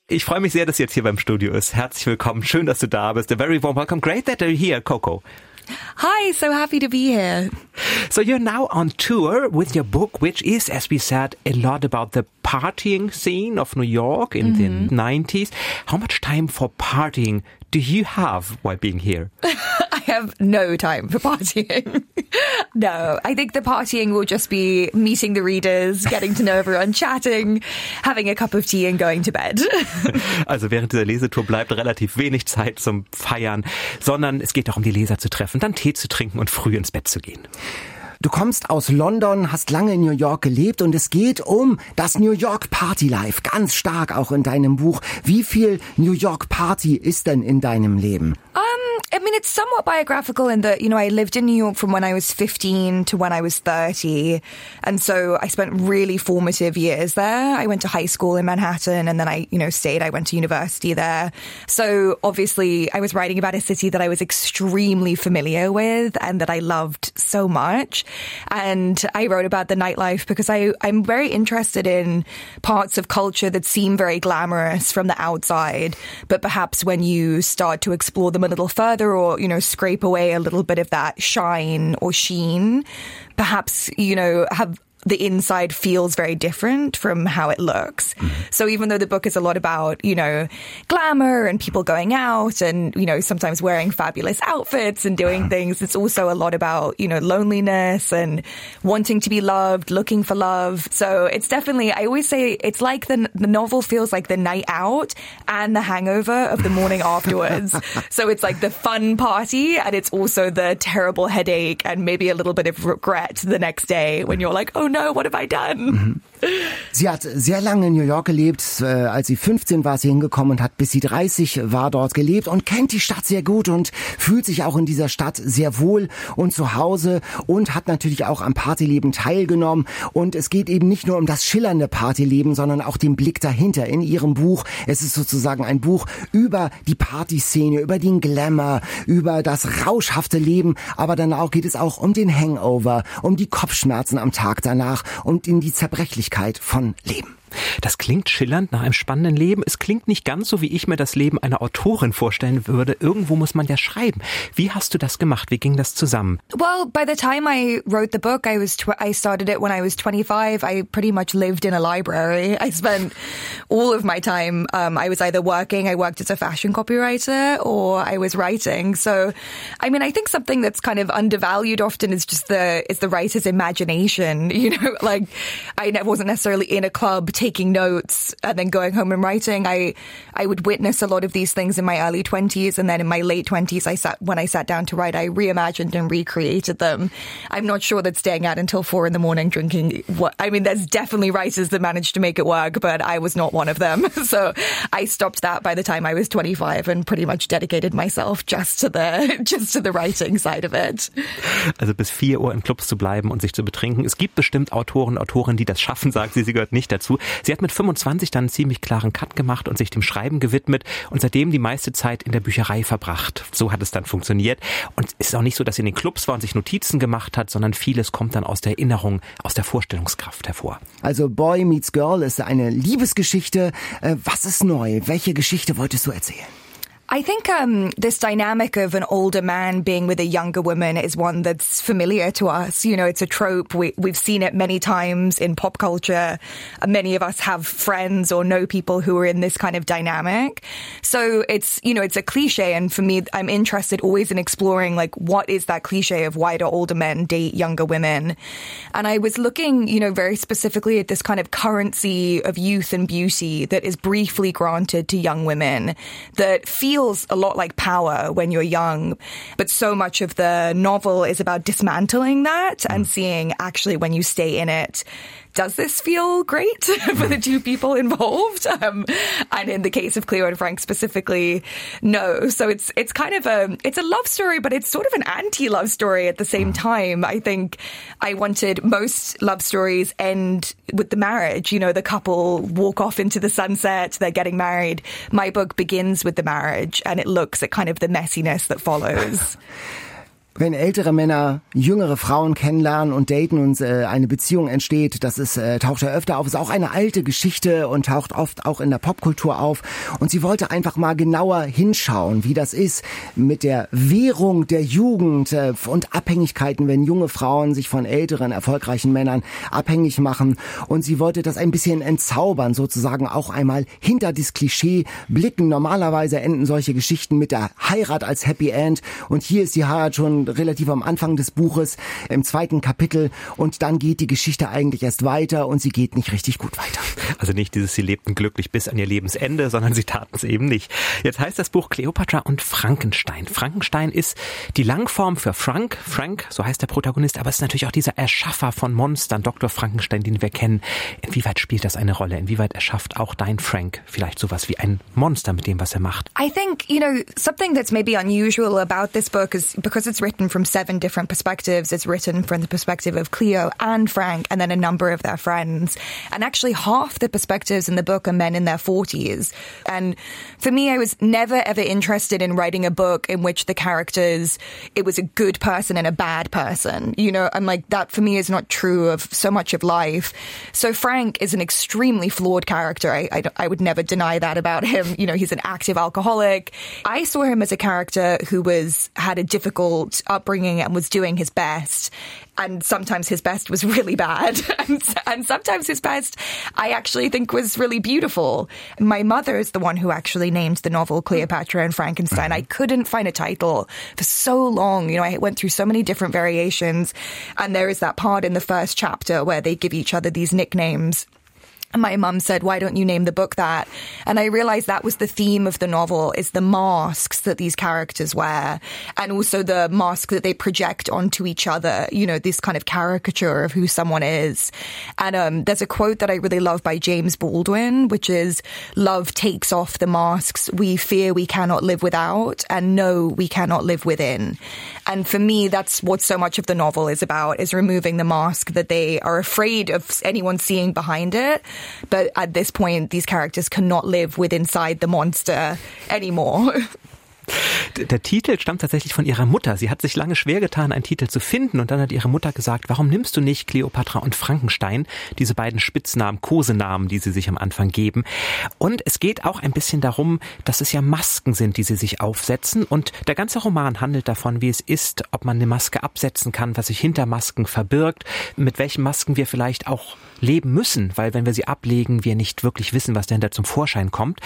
Ich freue mich sehr, dass sie jetzt hier beim Studio ist. Herzlich willkommen. Schön, dass du da bist. A very warm welcome. Great that you're here, Coco. Hi, so happy to be here. So you're now on tour with your book, which is, as we said, a lot about the partying scene of New York in mm-hmm. the nineties. How much time for partying do you have while being here? I have no time for partying. No, I think the partying will just be meeting the readers, getting to know everyone, chatting, having a cup of tea and going to bed. Also während dieser Lesetour bleibt relativ wenig Zeit zum Feiern, sondern es geht darum, die Leser zu treffen, dann Tee zu trinken und früh ins Bett zu gehen. Du kommst aus London, hast lange in New York gelebt und es geht um das New York Party Life, ganz stark auch in deinem Buch. Wie viel New York Party ist denn in deinem Leben? Um, I mean, it's somewhat biographical in that, you know, I lived in New York from when I was fifteen to when I was thirty. And so I spent really formative years there. I went to high school in Manhattan and then I, you know, stayed. I went to university there. So obviously I was writing about a city that I was extremely familiar with and that I loved so much. And I wrote about the nightlife because I, I'm very interested in parts of culture that seem very glamorous from the outside. But perhaps when you start to explore them a little further or, you know, scrape away a little bit of that shine or sheen, perhaps, you know, have the inside feels very different from how it looks. Mm-hmm. So even though the book is a lot about, you know, glamour and people going out and, you know, sometimes wearing fabulous outfits and doing things, it's also a lot about, you know, loneliness and wanting to be loved, looking for love. So it's definitely, I always say it's like the, the novel feels like the night out and the hangover of the morning afterwards. So it's like the fun party and it's also the terrible headache and maybe a little bit of regret the next day when you're like, oh no, what have I done? Sie hat sehr lange in New York gelebt. Äh, als sie fünfzehn war, ist sie hingekommen und hat bis sie dreißig war dort gelebt und kennt die Stadt sehr gut und fühlt sich auch in dieser Stadt sehr wohl und zu Hause und hat natürlich auch am Partyleben teilgenommen. Und es geht eben nicht nur um das schillernde Partyleben, sondern auch den Blick dahinter in ihrem Buch. Es ist sozusagen ein Buch über die Partyszene, über den Glamour, über das rauschhafte Leben. Aber dann auch geht es auch um den Hangover, um die Kopfschmerzen am Tag danach und in die Zerbrechlichkeit von Leben. Das klingt schillernd nach einem spannenden Leben. Es klingt nicht ganz so, wie ich mir das Leben einer Autorin vorstellen würde. Irgendwo muss man ja schreiben. Wie hast du das gemacht? Wie ging das zusammen? Well, by the time I wrote the book, I was tw- I started it when I was twenty-five. I pretty much lived in a library. I spent all of my time. Um, I was either working, I worked as a fashion copywriter, or I was writing. So, I mean, I think something that's kind of undervalued often is just the is the writer's imagination. You know, like I wasn't necessarily in a club taking notes and then going home and writing. I I would witness a lot of these things in my early twenties, and then in my late twenties, I sat when I sat down to write, I reimagined and recreated them. I'm not sure that staying out until four in the morning drinking. What I mean, there's definitely writers that managed to make it work, but I was not one of them. So I stopped that by the time I was twenty-five and pretty much dedicated myself just to the just to the writing side of it. Also bis vier Uhr in Clubs zu bleiben und sich zu betrinken. Es gibt bestimmt Autoren, Autorinnen, die das schaffen, sagt sie. Sie gehört nicht dazu. Sie hat mit fünfundzwanzig dann einen ziemlich klaren Cut gemacht und sich dem Schreiben gewidmet und seitdem die meiste Zeit in der Bücherei verbracht. So hat es dann funktioniert. Und es ist auch nicht so, dass sie in den Clubs war und sich Notizen gemacht hat, sondern vieles kommt dann aus der Erinnerung, aus der Vorstellungskraft hervor. Also Boy Meets Girl ist eine Liebesgeschichte. Was ist neu? Welche Geschichte wolltest du erzählen? I think um, this dynamic of an older man being with a younger woman is one that's familiar to us. You know, it's a trope. We, we've seen it many times in pop culture. Many of us have friends or know people who are in this kind of dynamic. So it's, you know, it's a cliche. And for me, I'm interested always in exploring, like, what is that cliche of why do older men date younger women? And I was looking, you know, very specifically at this kind of currency of youth and beauty that is briefly granted to young women that feels a lot like power when you're young. But so much of the novel is about dismantling that and seeing actually when you stay in it, does this feel great for the two people involved? Um, and in the case of Cleo and Frank specifically, no. So it's it's kind of a it's a love story, but it's sort of an anti-love story at the same time. I think I wanted most love stories end with the marriage. You know, the couple walk off into the sunset, they're getting married. My book begins with the marriage, and it looks at kind of the messiness that follows. Wenn ältere Männer jüngere Frauen kennenlernen und daten und äh, eine Beziehung entsteht, das ist, äh, taucht ja öfter auf, ist auch eine alte Geschichte und taucht oft auch in der Popkultur auf. Und sie wollte einfach mal genauer hinschauen, wie das ist mit der Währung der Jugend äh, und Abhängigkeiten, wenn junge Frauen sich von älteren, erfolgreichen Männern abhängig machen. Und sie wollte das ein bisschen entzaubern, sozusagen auch einmal hinter das Klischee blicken. Normalerweise enden solche Geschichten mit der Heirat als Happy End. Und hier ist die Heirat schon relativ am Anfang des Buches, im zweiten Kapitel, und dann geht die Geschichte eigentlich erst weiter und sie geht nicht richtig gut weiter. Also nicht dieses, sie lebten glücklich bis an ihr Lebensende, sondern sie taten es eben nicht. Jetzt heißt das Buch Kleopatra und Frankenstein. Frankenstein ist die Langform für Frank. Frank, so heißt der Protagonist, aber es ist natürlich auch dieser Erschaffer von Monstern, Doktor Frankenstein, den wir kennen. Inwieweit spielt das eine Rolle? Inwieweit erschafft auch dein Frank vielleicht sowas wie ein Monster mit dem, was er macht? I think, you know, something that's maybe unusual about this book is because it's written from seven different perspectives. It's written from the perspective of Cleo and Frank and then a number of their friends. And actually half the perspectives in the book are men in their forties. And for me, I was never ever interested in writing a book in which the characters, it was a good person and a bad person. You know, I'm like, that for me is not true of so much of life. So Frank is an extremely flawed character. I, I, I would never deny that about him. You know, he's an active alcoholic. I saw him as a character who was, had a difficult upbringing and was doing his best. And sometimes his best was really bad. And, and sometimes his best, I actually think, was really beautiful. My mother is the one who actually named the novel Cleopatra and Frankenstein. I couldn't find a title for so long. You know, I went through so many different variations. And there is that part in the first chapter where they give each other these nicknames. And my mum said, why don't you name the book that? And I realized that was the theme of the novel, is the masks that these characters wear, and also the mask that they project onto each other, you know, this kind of caricature of who someone is. And um, there's a quote that I really love by James Baldwin, which is, love takes off the masks we fear we cannot live without and know we cannot live within. And for me, that's what so much of the novel is about, is removing the mask that they are afraid of anyone seeing behind it. But at this point, these characters cannot live with inside the monster anymore. Der Titel stammt tatsächlich von ihrer Mutter. Sie hat sich lange schwer getan, einen Titel zu finden, und dann hat ihre Mutter gesagt, warum nimmst du nicht Kleopatra und Frankenstein, diese beiden Spitznamen, Kosenamen, die sie sich am Anfang geben. Und es geht auch ein bisschen darum, dass es ja Masken sind, die sie sich aufsetzen, und der ganze Roman handelt davon, wie es ist, ob man eine Maske absetzen kann, was sich hinter Masken verbirgt, mit welchen Masken wir vielleicht auch leben müssen, weil wenn wir sie ablegen, wir nicht wirklich wissen, was dahinter zum Vorschein kommt.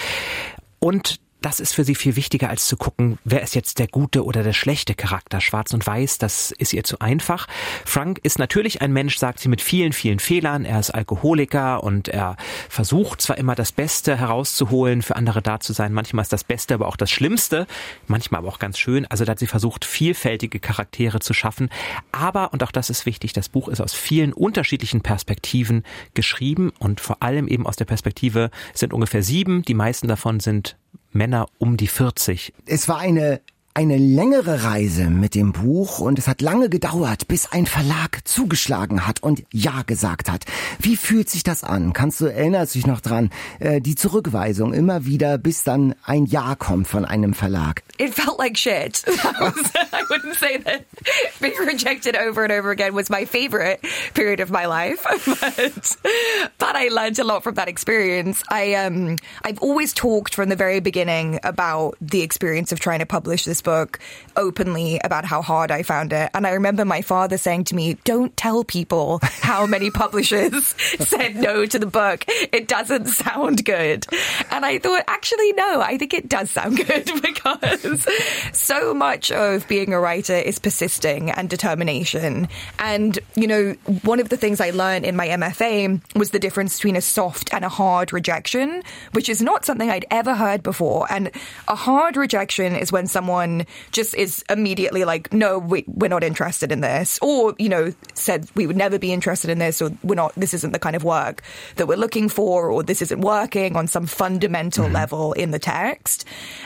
Und das ist für sie viel wichtiger, als zu gucken, wer ist jetzt der gute oder der schlechte Charakter. Schwarz und Weiß, das ist ihr zu einfach. Frank ist natürlich ein Mensch, sagt sie, mit vielen, vielen Fehlern. Er ist Alkoholiker und er versucht zwar immer das Beste herauszuholen, für andere da zu sein. Manchmal ist das Beste aber auch das Schlimmste, manchmal aber auch ganz schön. Also da hat sie versucht, vielfältige Charaktere zu schaffen. Aber, und auch das ist wichtig, das Buch ist aus vielen unterschiedlichen Perspektiven geschrieben und vor allem eben aus der Perspektive, es sind ungefähr sieben, die meisten davon sind Männer um die vierzig. Es war eine eine längere Reise mit dem Buch und es hat lange gedauert, bis ein Verlag zugeschlagen hat und Ja gesagt hat. Wie fühlt sich das an? Kannst du, erinnerst dich noch dran, äh, die Zurückweisung immer wieder, bis dann ein Ja kommt von einem Verlag? It felt like shit. Was, I wouldn't say that being rejected over and over again was my favorite period of my life, but, but I learned a lot from that experience. I um I've always talked from the very beginning about the experience of trying to publish this book openly, about how hard I found it. And I remember my father saying to me, don't tell people how many publishers said no to the book. It doesn't sound good. And I thought, actually, no, I think it does sound good, because so much of being a writer is persisting and determination. And, you know, one of the things I learned in my M F A was the difference between a soft and a hard rejection, which is not something I'd ever heard before. And a hard rejection is when someone just is immediately like, no, we, we're not interested in this, or, you know, said we would never be interested in this, or we're not, this isn't the kind of work that we're looking for, or this isn't working on some fundamental mm-hmm. level in the text.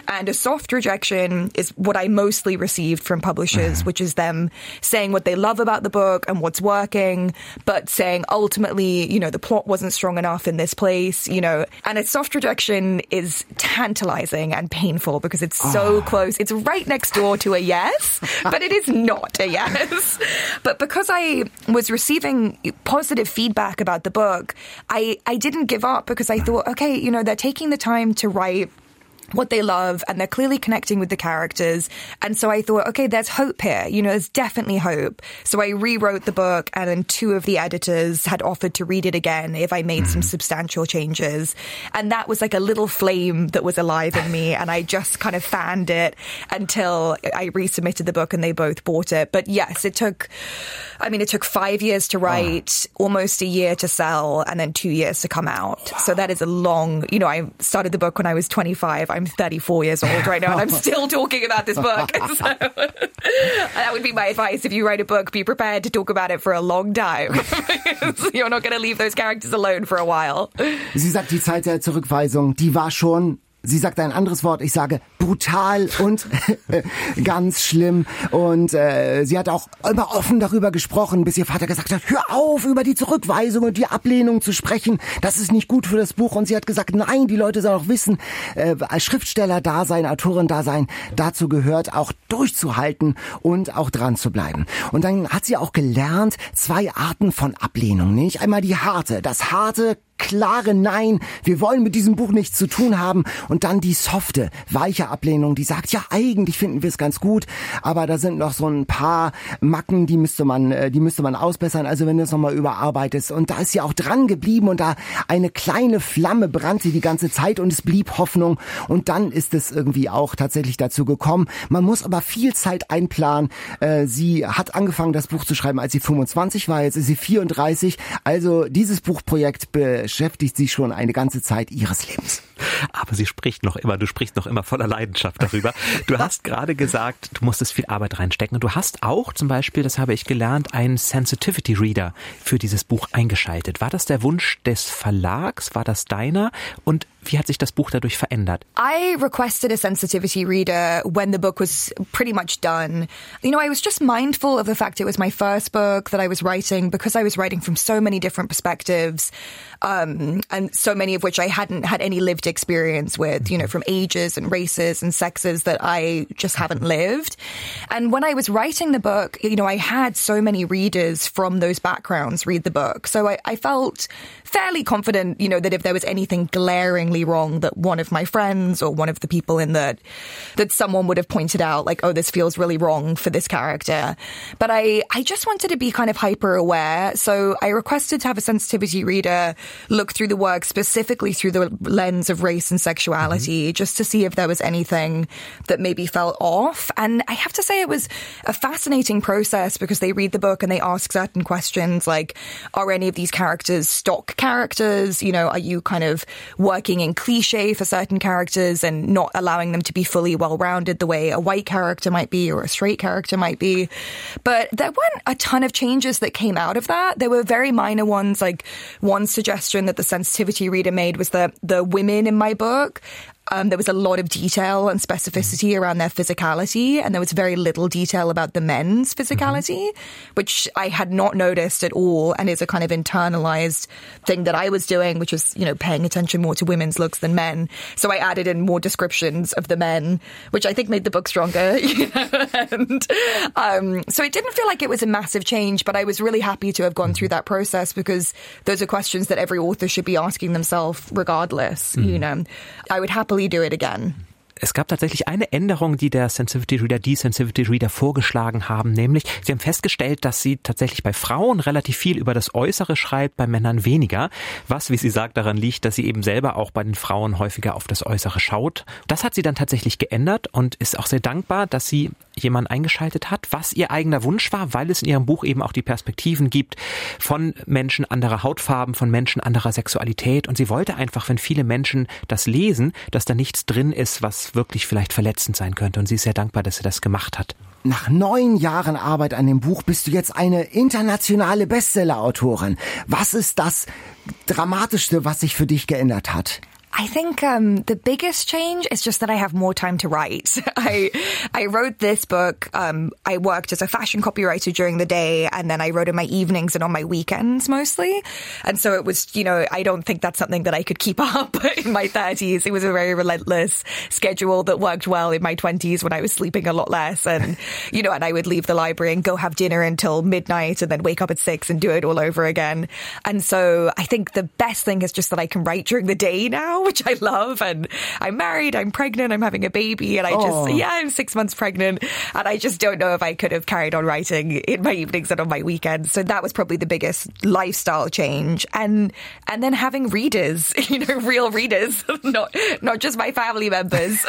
And a soft rejection is what I mostly received from publishers, which is them saying what they love about the book and what's working, but saying ultimately, you know, the plot wasn't strong enough in this place, you know. And a soft rejection is tantalizing and painful because it's so oh. close. It's right next door to a yes, but it is not a yes. But because I was receiving positive feedback about the book, I, I didn't give up because I thought, okay, you know, they're taking the time to write what they love and they're clearly connecting with the characters. And so I thought, okay, there's hope here. You know, there's definitely hope. So I rewrote the book and then two of the editors had offered to read it again if I made some substantial changes. And that was like a little flame that was alive in me. And I just kind of fanned it until I resubmitted the book and they both bought it. But yes, it took, I mean, it took five years to write, oh. almost a year to sell, and then two years to come out. Wow. So that is a long, you know, I started the book when I was twenty-five. I'm thirty-four years old right now and I'm still talking about this book. So that would be my advice. If you write a book, be prepared to talk about it for a long time. You're not going to leave those characters alone for a while. Sie sagt, die Zeit der Zurückweisung, die war schon... Sie sagt ein anderes Wort, ich sage brutal und ganz schlimm. Und äh, sie hat auch immer offen darüber gesprochen, bis ihr Vater gesagt hat, hör auf, über die Zurückweisung und die Ablehnung zu sprechen. Das ist nicht gut für das Buch. Und sie hat gesagt, nein, die Leute sollen auch wissen, äh, als Schriftsteller-Dasein, Autorin-Dasein, dazu gehört auch durchzuhalten und auch dran zu bleiben. Und dann hat sie auch gelernt, zwei Arten von Ablehnung, nicht? Einmal die harte, das harte, klare Nein, wir wollen mit diesem Buch nichts zu tun haben. Und dann die softe, weiche Ablehnung, die sagt, ja, eigentlich finden wir es ganz gut, aber da sind noch so ein paar Macken, die müsste man, die müsste man ausbessern, also wenn du es nochmal überarbeitest. Und da ist sie auch dran geblieben und da eine kleine Flamme brannte die ganze Zeit und es blieb Hoffnung. Und dann ist es irgendwie auch tatsächlich dazu gekommen. Man muss aber viel Zeit einplanen. Sie hat angefangen, das Buch zu schreiben, als sie fünfundzwanzig war, jetzt ist sie vierunddreißig. Also dieses Buchprojekt beschäftigt sie schon eine ganze Zeit ihres Lebens. Aber sie spricht noch immer, du sprichst noch immer voller Leidenschaft darüber. Du hast gerade gesagt, du musstest viel Arbeit reinstecken. Und du hast auch zum Beispiel, das habe ich gelernt, einen Sensitivity Reader für dieses Buch eingeschaltet. War das der Wunsch des Verlags? War das deiner? Und wie hat sich das Buch dadurch verändert? I requested a sensitivity reader when the book was pretty much done. You know, I was just mindful of the fact it was my first book that I was writing because I was writing from so many different perspectives, um, and so many of which I hadn't had any lived experience with, you know, from ages and races and sexes that I just haven't lived. And when I was writing the book, you know, I had so many readers from those backgrounds read the book. So I, I felt fairly confident, you know, that if there was anything glaringly wrong, that one of my friends or one of the people in that, that someone would have pointed out, like, oh, this feels really wrong for this character. But I, I just wanted to be kind of hyper aware. So I requested to have a sensitivity reader look through the work specifically through the lens of race and sexuality, mm-hmm. just to see if there was anything that maybe felt off. And I have to say it was a fascinating process because they read the book and they ask certain questions like, are any of these characters stock characters? You know, are you kind of working in cliche for certain characters and not allowing them to be fully well-rounded the way a white character might be or a straight character might be? But there weren't a ton of changes that came out of that. There were very minor ones, like one suggestion that the sensitivity reader made was that the women in my book, Um, there was a lot of detail and specificity around their physicality, and there was very little detail about the men's physicality, mm-hmm. which I had not noticed at all, and is a kind of internalized thing that I was doing, which was, you know, paying attention more to women's looks than men. So I added in more descriptions of the men, which I think made the book stronger. You know? and um, so it didn't feel like it was a massive change, but I was really happy to have gone through that process because those are questions that every author should be asking themselves regardless. Mm-hmm. You know, I would happily do it again. Es gab tatsächlich eine Änderung, die der Sensitivity Reader, die Sensitivity Reader vorgeschlagen haben, nämlich sie haben festgestellt, dass sie tatsächlich bei Frauen relativ viel über das Äußere schreibt, bei Männern weniger, was, wie sie sagt, daran liegt, dass sie eben selber auch bei den Frauen häufiger auf das Äußere schaut. Das hat sie dann tatsächlich geändert und ist auch sehr dankbar, dass sie jemanden eingeschaltet hat, was ihr eigener Wunsch war, weil es in ihrem Buch eben auch die Perspektiven gibt von Menschen anderer Hautfarben, von Menschen anderer Sexualität, und sie wollte einfach, wenn viele Menschen das lesen, dass da nichts drin ist, was wirklich vielleicht verletzend sein könnte, und sie ist sehr dankbar, dass sie das gemacht hat. Nach neun Jahren Arbeit an dem Buch bist du jetzt eine internationale Bestseller-Autorin. Was ist das Dramatischste, was sich für dich geändert hat? I think um, the biggest change is just that I have more time to write. I I wrote this book. Um, I worked as a fashion copywriter during the day, and then I wrote in my evenings and on my weekends mostly. And so it was, you know, I don't think that's something that I could keep up in my thirties. It was a very relentless schedule that worked well in my twenties when I was sleeping a lot less. And, you know, and I would leave the library and go have dinner until midnight and then wake up at six and do it all over again. And so I think the best thing is just that I can write during the day now, which I love. And I'm married, I'm pregnant, I'm having a baby, and I just, oh. yeah, I'm six months pregnant. And I just don't know if I could have carried on writing in my evenings and on my weekends. So that was probably the biggest lifestyle change. And and then having readers, you know, real readers, not not just my family members,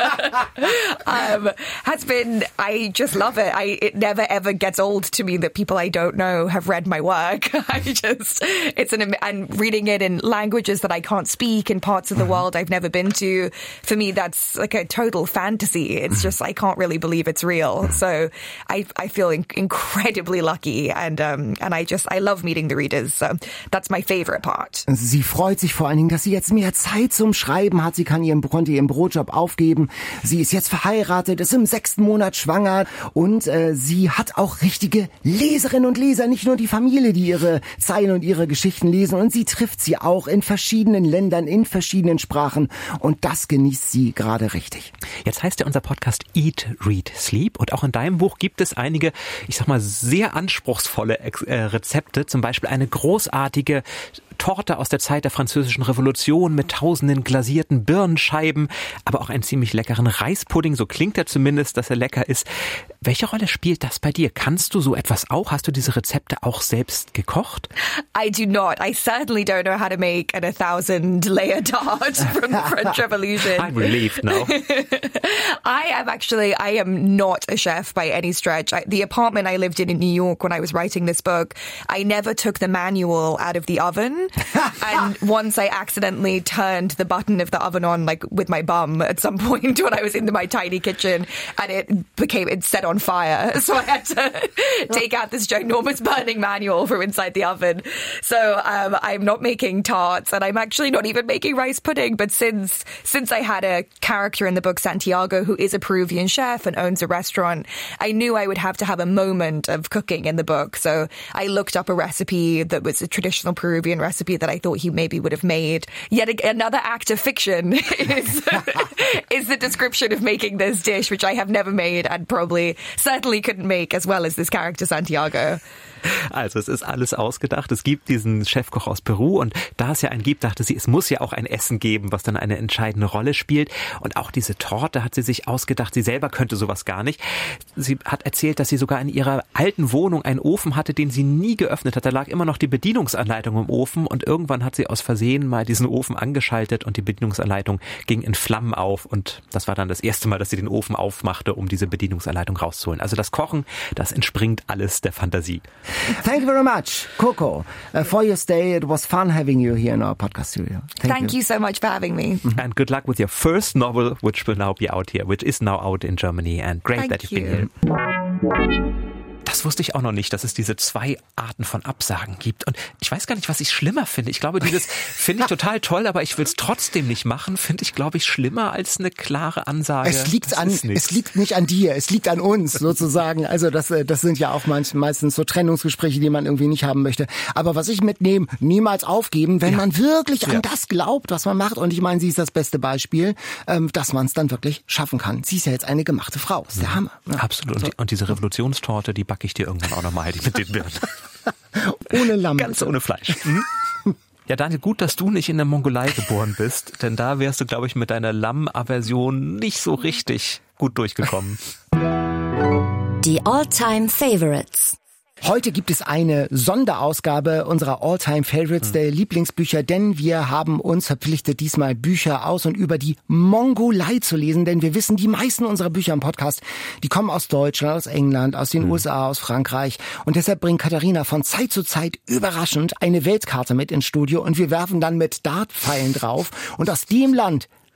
um, has been, I just love it. I It never ever gets old to me that people I don't know have read my work. I just, it's an, and reading it in languages that I can't speak in parts of the world I've never been to. For me, that's like a total fantasy. It's just, I can't really believe it's real. So I I feel in- incredibly lucky, and um, and I just, I love meeting the readers. So that's my favorite part. Sie freut sich vor allen Dingen, dass sie jetzt mehr Zeit zum Schreiben hat. Sie kann ihren, konnte ihren Brotjob aufgeben. Sie ist jetzt verheiratet, ist im sechsten Monat schwanger, und äh, sie hat auch richtige Leserinnen und Leser, nicht nur die Familie, die ihre Zeilen und ihre Geschichten lesen, und sie trifft sie auch in verschiedenen Ländern, in verschiedenen Sprachen, und das genießt sie gerade richtig. Jetzt heißt ja unser Podcast Eat, Read, Sleep, und auch in deinem Buch gibt es einige, ich sag mal, sehr anspruchsvolle äh, Rezepte, zum Beispiel eine großartige Torte aus der Zeit der Französischen Revolution mit tausenden glasierten Birnenscheiben, aber auch einen ziemlich leckeren Reispudding, so klingt er zumindest, dass er lecker ist. Welche Rolle spielt das bei dir? Kannst du so etwas auch? Hast du diese Rezepte auch selbst gekocht? I do not. I certainly don't know how to make an a thousand layer tart from the French Revolution. I'm relieved now. I am actually, I am not a chef by any stretch. I, the apartment I lived in in New York when I was writing this book, I never took the manual out of the oven. And once I accidentally turned the button of the oven on, like with my bum at some point when I was in my tiny kitchen, and it became, it set on fire. So I had to take out this ginormous burning manual from inside the oven. So um, I'm not making tarts, and I'm actually not even making rice pudding. But since since I had a character in the book, Santiago, who is a Peruvian chef and owns a restaurant, I knew I would have to have a moment of cooking in the book. So I looked up a recipe that was a traditional Peruvian recipe that I thought he maybe would have made. Yet another act of fiction is is the description of making this dish, which I have never made and probably certainly couldn't make as well as this character Santiago. Also es ist alles ausgedacht. Es gibt diesen Chefkoch aus Peru, und da es ja einen gibt, dachte sie, es muss ja auch ein Essen geben, was dann eine entscheidende Rolle spielt. Und auch diese Torte hat sie sich ausgedacht. Sie selber könnte sowas gar nicht. Sie hat erzählt, dass sie sogar in ihrer alten Wohnung einen Ofen hatte, den sie nie geöffnet hat. Da lag immer noch die Bedienungsanleitung im Ofen, und irgendwann hat sie aus Versehen mal diesen Ofen angeschaltet und die Bedienungsanleitung ging in Flammen auf, und das war dann das erste Mal, dass sie den Ofen aufmachte, um diese Bedienungsanleitung rauszuholen. Also das Kochen, das entspringt alles der Fantasie. Thank you very much, Coco, uh, for your stay. It was fun having you here in our podcast studio. Thank, Thank you. you so much for having me. And good luck with your first novel, which will now be out here, which is now out in Germany. And great Thank that you've you. been here. Das wusste ich auch noch nicht, dass es diese zwei Arten von Absagen gibt. Und ich weiß gar nicht, was ich schlimmer finde. Ich glaube, dieses finde ich total toll, aber ich will es trotzdem nicht machen, finde ich, glaube ich, schlimmer als eine klare Ansage. Es liegt an, es liegt nicht an dir, es liegt an uns sozusagen. Also das, das sind ja auch manch, meistens so Trennungsgespräche, die man irgendwie nicht haben möchte. Aber was ich mitnehme, niemals aufgeben, wenn ja. man wirklich ja. an das glaubt, was man macht. Und ich meine, sie ist das beste Beispiel, dass man es dann wirklich schaffen kann. Sie ist ja jetzt eine gemachte Frau. Das ist der ja. Hammer. Ja. Absolut. Und, die, und diese Revolutionstorte, die backe ich dir irgendwann auch nochmal, hätte ich mit den Birnen. Ohne Lamm. Ganz ohne Fleisch. Mhm. Ja, Daniel, gut, dass du nicht in der Mongolei geboren bist, denn da wärst du, glaube ich, mit deiner Lammaversion nicht so richtig gut durchgekommen. Die All-Time Favorites. Heute gibt es eine Sonderausgabe unserer All-Time Favorites, der Lieblingsbücher, denn wir haben uns verpflichtet, diesmal Bücher aus und über die Mongolei zu lesen, denn wir wissen, die meisten unserer Bücher im Podcast, die kommen aus Deutschland, aus England, aus den mhm. U S A, aus Frankreich, und deshalb bringt Katharina von Zeit zu Zeit überraschend eine Weltkarte mit ins Studio, und wir werfen dann mit Dartpfeilen drauf, und aus dem Land,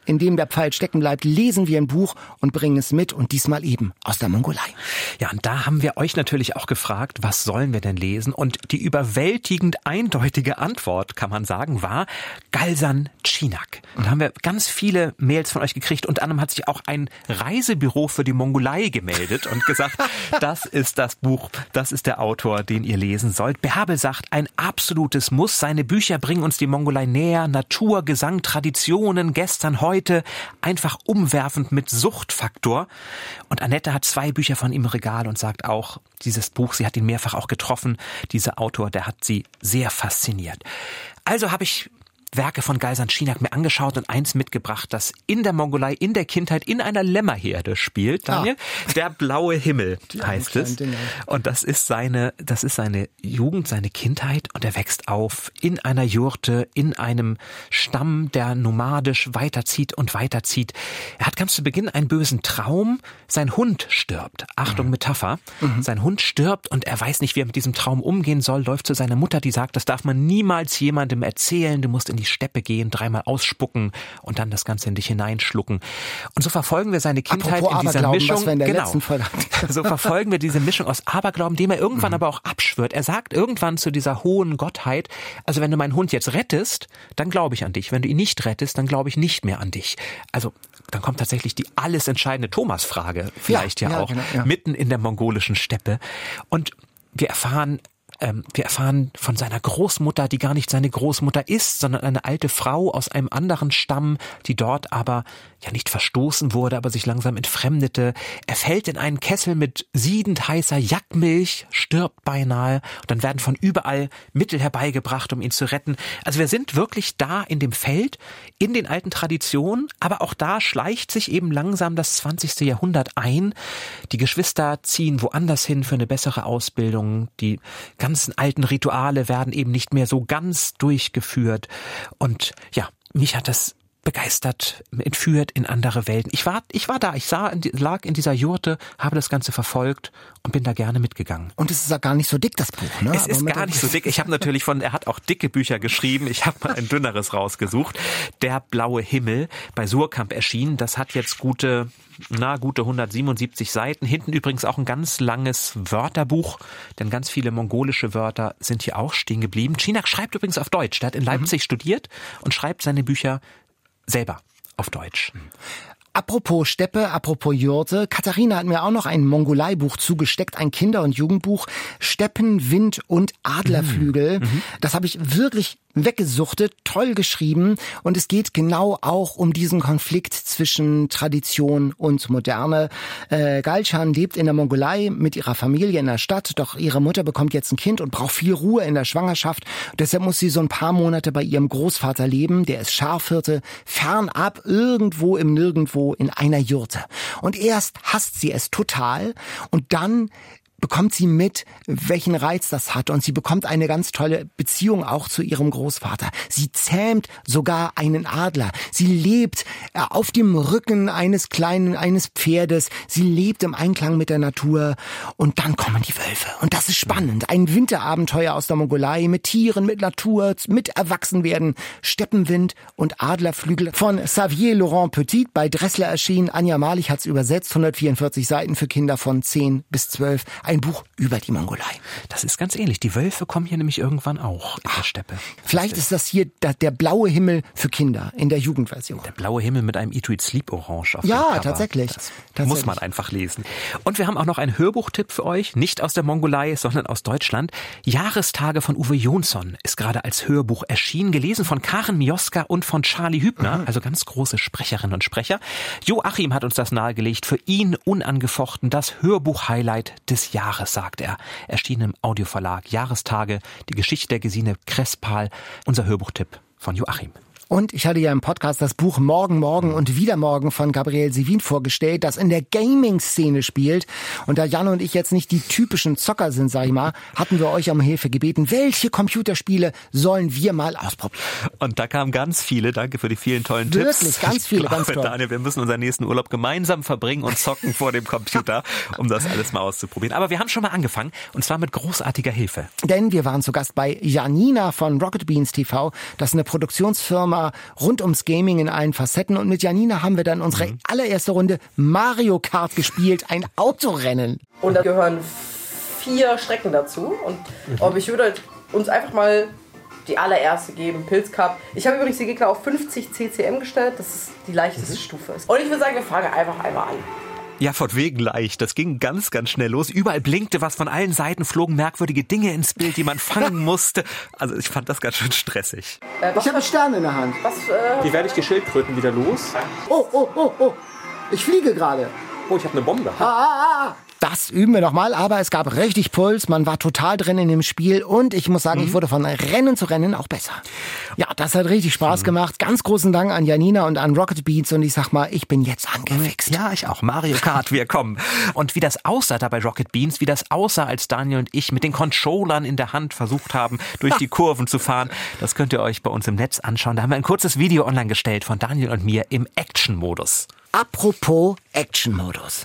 in dem der Pfeil stecken bleibt, lesen wir ein Buch und bringen es mit und diesmal eben aus der Mongolei. Ja, und da haben wir euch natürlich auch gefragt, was sollen wir denn lesen? Und die überwältigend eindeutige Antwort, kann man sagen, war Galsan Chinak. Da haben wir ganz viele Mails von euch gekriegt. Unter anderem hat sich auch ein Reisebüro für die Mongolei gemeldet und gesagt, das ist das Buch, das ist der Autor, den ihr lesen sollt. Bärbel sagt, ein absolutes Muss. Seine Bücher bringen uns die Mongolei näher. Natur, Gesang, Traditionen, gestern, heute. Einfach umwerfend mit Suchtfaktor. Und Annette hat zwei Bücher von ihm im Regal und sagt auch, dieses Buch, sie hat ihn mehrfach auch getroffen. Dieser Autor, der hat sie sehr fasziniert. Also habe ich Werke von Galsan Chinak mir angeschaut und eins mitgebracht, das in der Mongolei, in der Kindheit, in einer Lämmerherde spielt, Daniel. Ah. Der blaue Himmel heißt es. Und das ist seine, das ist seine Jugend, seine Kindheit und er wächst auf in einer Jurte, in einem Stamm, der nomadisch weiterzieht und weiterzieht. Er hat ganz zu Beginn einen bösen Traum. Sein Hund stirbt. Achtung, mhm. Metapher. Mhm. Sein Hund stirbt und er weiß nicht, wie er mit diesem Traum umgehen soll, läuft zu seiner Mutter, die sagt, das darf man niemals jemandem erzählen, du musst in die Steppe gehen, dreimal ausspucken und dann das Ganze in dich hineinschlucken. Und so verfolgen wir seine Kindheit Apropos in dieser Mischung. Was wir in der genau. letzten Folge hatten. So verfolgen wir diese Mischung aus Aberglauben, dem er irgendwann mhm. aber auch abschwört. Er sagt irgendwann zu dieser hohen Gottheit, also wenn du meinen Hund jetzt rettest, dann glaube ich an dich. Wenn du ihn nicht rettest, dann glaube ich nicht mehr an dich. Also dann kommt tatsächlich die alles entscheidende Thomas-Frage vielleicht ja, ja, ja auch, genau, ja. mitten in der mongolischen Steppe. Und wir erfahren Ähm, wir erfahren von seiner Großmutter, die gar nicht seine Großmutter ist, sondern eine alte Frau aus einem anderen Stamm, die dort aber ja nicht verstoßen wurde, aber sich langsam entfremdete. Er fällt in einen Kessel mit siedend heißer Jackmilch, stirbt beinahe und dann werden von überall Mittel herbeigebracht, um ihn zu retten. Also wir sind wirklich da in dem Feld, in den alten Traditionen, aber auch da schleicht sich eben langsam das zwanzigste Jahrhundert ein. Die Geschwister ziehen woanders hin für eine bessere Ausbildung, die ganzen alten Rituale werden eben nicht mehr so ganz durchgeführt. Und ja, mich hat das begeistert, entführt in andere Welten. Ich war, ich war da, ich sah, lag in dieser Jurte, habe das Ganze verfolgt und bin da gerne mitgegangen. Und es ist ja gar nicht so dick, das Buch, ne? Es ist gar nicht so dick. Ich habe natürlich von, er hat auch dicke Bücher geschrieben. Ich habe mal ein dünneres rausgesucht. Der blaue Himmel, bei Suhrkamp erschienen. Das hat jetzt gute, na, gute hundertsiebenundsiebzig Seiten. Hinten übrigens auch ein ganz langes Wörterbuch, denn ganz viele mongolische Wörter sind hier auch stehen geblieben. Chinak schreibt übrigens auf Deutsch. Der hat in Leipzig mhm. studiert und schreibt seine Bücher selber auf Deutsch. Apropos Steppe, apropos Jurte, Katharina hat mir auch noch ein Mongolei-Buch zugesteckt, ein Kinder- und Jugendbuch, Steppen, Wind und Adlerflügel. Mhm. Das habe ich wirklich weggesuchtet, toll geschrieben und es geht genau auch um diesen Konflikt zwischen Tradition und Moderne. Äh, Galsan lebt in der Mongolei mit ihrer Familie in der Stadt, doch ihre Mutter bekommt jetzt ein Kind und braucht viel Ruhe in der Schwangerschaft. Deshalb muss sie so ein paar Monate bei ihrem Großvater leben, der ist Schafhirte, fernab irgendwo im Nirgendwo in einer Jurte. Und erst hasst sie es total und dann bekommt sie mit, welchen Reiz das hat und sie bekommt eine ganz tolle Beziehung auch zu ihrem Großvater. Sie zähmt sogar einen Adler. Sie lebt auf dem Rücken eines kleinen, eines Pferdes. Sie lebt im Einklang mit der Natur und dann kommen die Wölfe. Und das ist spannend. Ein Winterabenteuer aus der Mongolei mit Tieren, mit Natur, mit Erwachsenwerden. Steppenwind und Adlerflügel von Xavier Laurent Petit bei Dressler erschienen. Anja Malich hat's übersetzt. hundertvierundvierzig Seiten für Kinder von zehn bis zwölf. Ein Buch über die Mongolei. Das ist ganz ähnlich. Die Wölfe kommen hier nämlich irgendwann auch in der Steppe. Vielleicht ist das hier der, der blaue Himmel für Kinder in der Jugendversion. Der blaue Himmel mit einem Eat, Read, Sleep Orange auf ja, dem Cover. Tatsächlich. Das tatsächlich. Muss man einfach lesen. Und wir haben auch noch einen Hörbuchtipp für euch. Nicht aus der Mongolei, sondern aus Deutschland. Jahrestage von Uwe Jonsson ist gerade als Hörbuch erschienen. Gelesen von Karen Mioska und von Charlie Hübner. Mhm. Also ganz große Sprecherinnen und Sprecher. Joachim hat uns das nahegelegt. Für ihn unangefochten das Hörbuch-Highlight des Jahres, sagt er. Erschienen im Audioverlag. Jahrestage, die Geschichte der Gesine Krespal. Unser Hörbuchtipp von Joachim. Und ich hatte ja im Podcast das Buch Morgen, Morgen und wieder Morgen von Gabriel Sivin vorgestellt, das in der Gaming-Szene spielt. Und da Jan und ich jetzt nicht die typischen Zocker sind, sag ich mal, hatten wir euch um Hilfe gebeten. Welche Computerspiele sollen wir mal ausprobieren? Und da kamen ganz viele. Danke für die vielen tollen Wirklich, Tipps. Wirklich, ganz viele, ich glaube, ganz toll. Daniel, wir müssen unseren nächsten Urlaub gemeinsam verbringen und zocken vor dem Computer, um das alles mal auszuprobieren. Aber wir haben schon mal angefangen und zwar mit großartiger Hilfe. Denn wir waren zu Gast bei Janina von Rocket Beans T V. Das ist eine Produktionsfirma Thema rund ums Gaming in allen Facetten. Und mit Janina haben wir dann unsere mhm. allererste Runde Mario Kart gespielt, ein Autorennen. Und da gehören vier Strecken dazu. Und mhm. ob ich würde uns einfach mal die allererste geben, Pilz Cup. Ich habe übrigens die Gegner auf fünfzig C C M gestellt, das ist die leichteste mhm. Stufe. Und ich würde sagen, wir fangen einfach einmal an. Ja, von wegen leicht. Das ging ganz, ganz schnell los. Überall blinkte was, von allen Seiten flogen merkwürdige Dinge ins Bild, die man fangen musste. Also ich fand das ganz schön stressig. Äh, ich habe einen Stern in der Hand. Was, äh Wie werde ich die Schildkröten wieder los? Oh, oh, oh, oh. Ich fliege gerade. Oh, ich habe eine Bombe. Ah, ah, ah. Das üben wir nochmal, aber es gab richtig Puls, man war total drin in dem Spiel und ich muss sagen, mhm. ich wurde von Rennen zu Rennen auch besser. Ja, das hat richtig Spaß mhm. gemacht. Ganz großen Dank an Janina und an Rocket Beans und ich sag mal, ich bin jetzt angefixt. Ja, ich auch. Mario Kart, wir kommen. Und wie das aussah da bei Rocket Beans, wie das aussah, als Daniel und ich mit den Controllern in der Hand versucht haben, durch die Kurven zu fahren, das könnt ihr euch bei uns im Netz anschauen. Da haben wir ein kurzes Video online gestellt von Daniel und mir im Action-Modus. Apropos Action-Modus.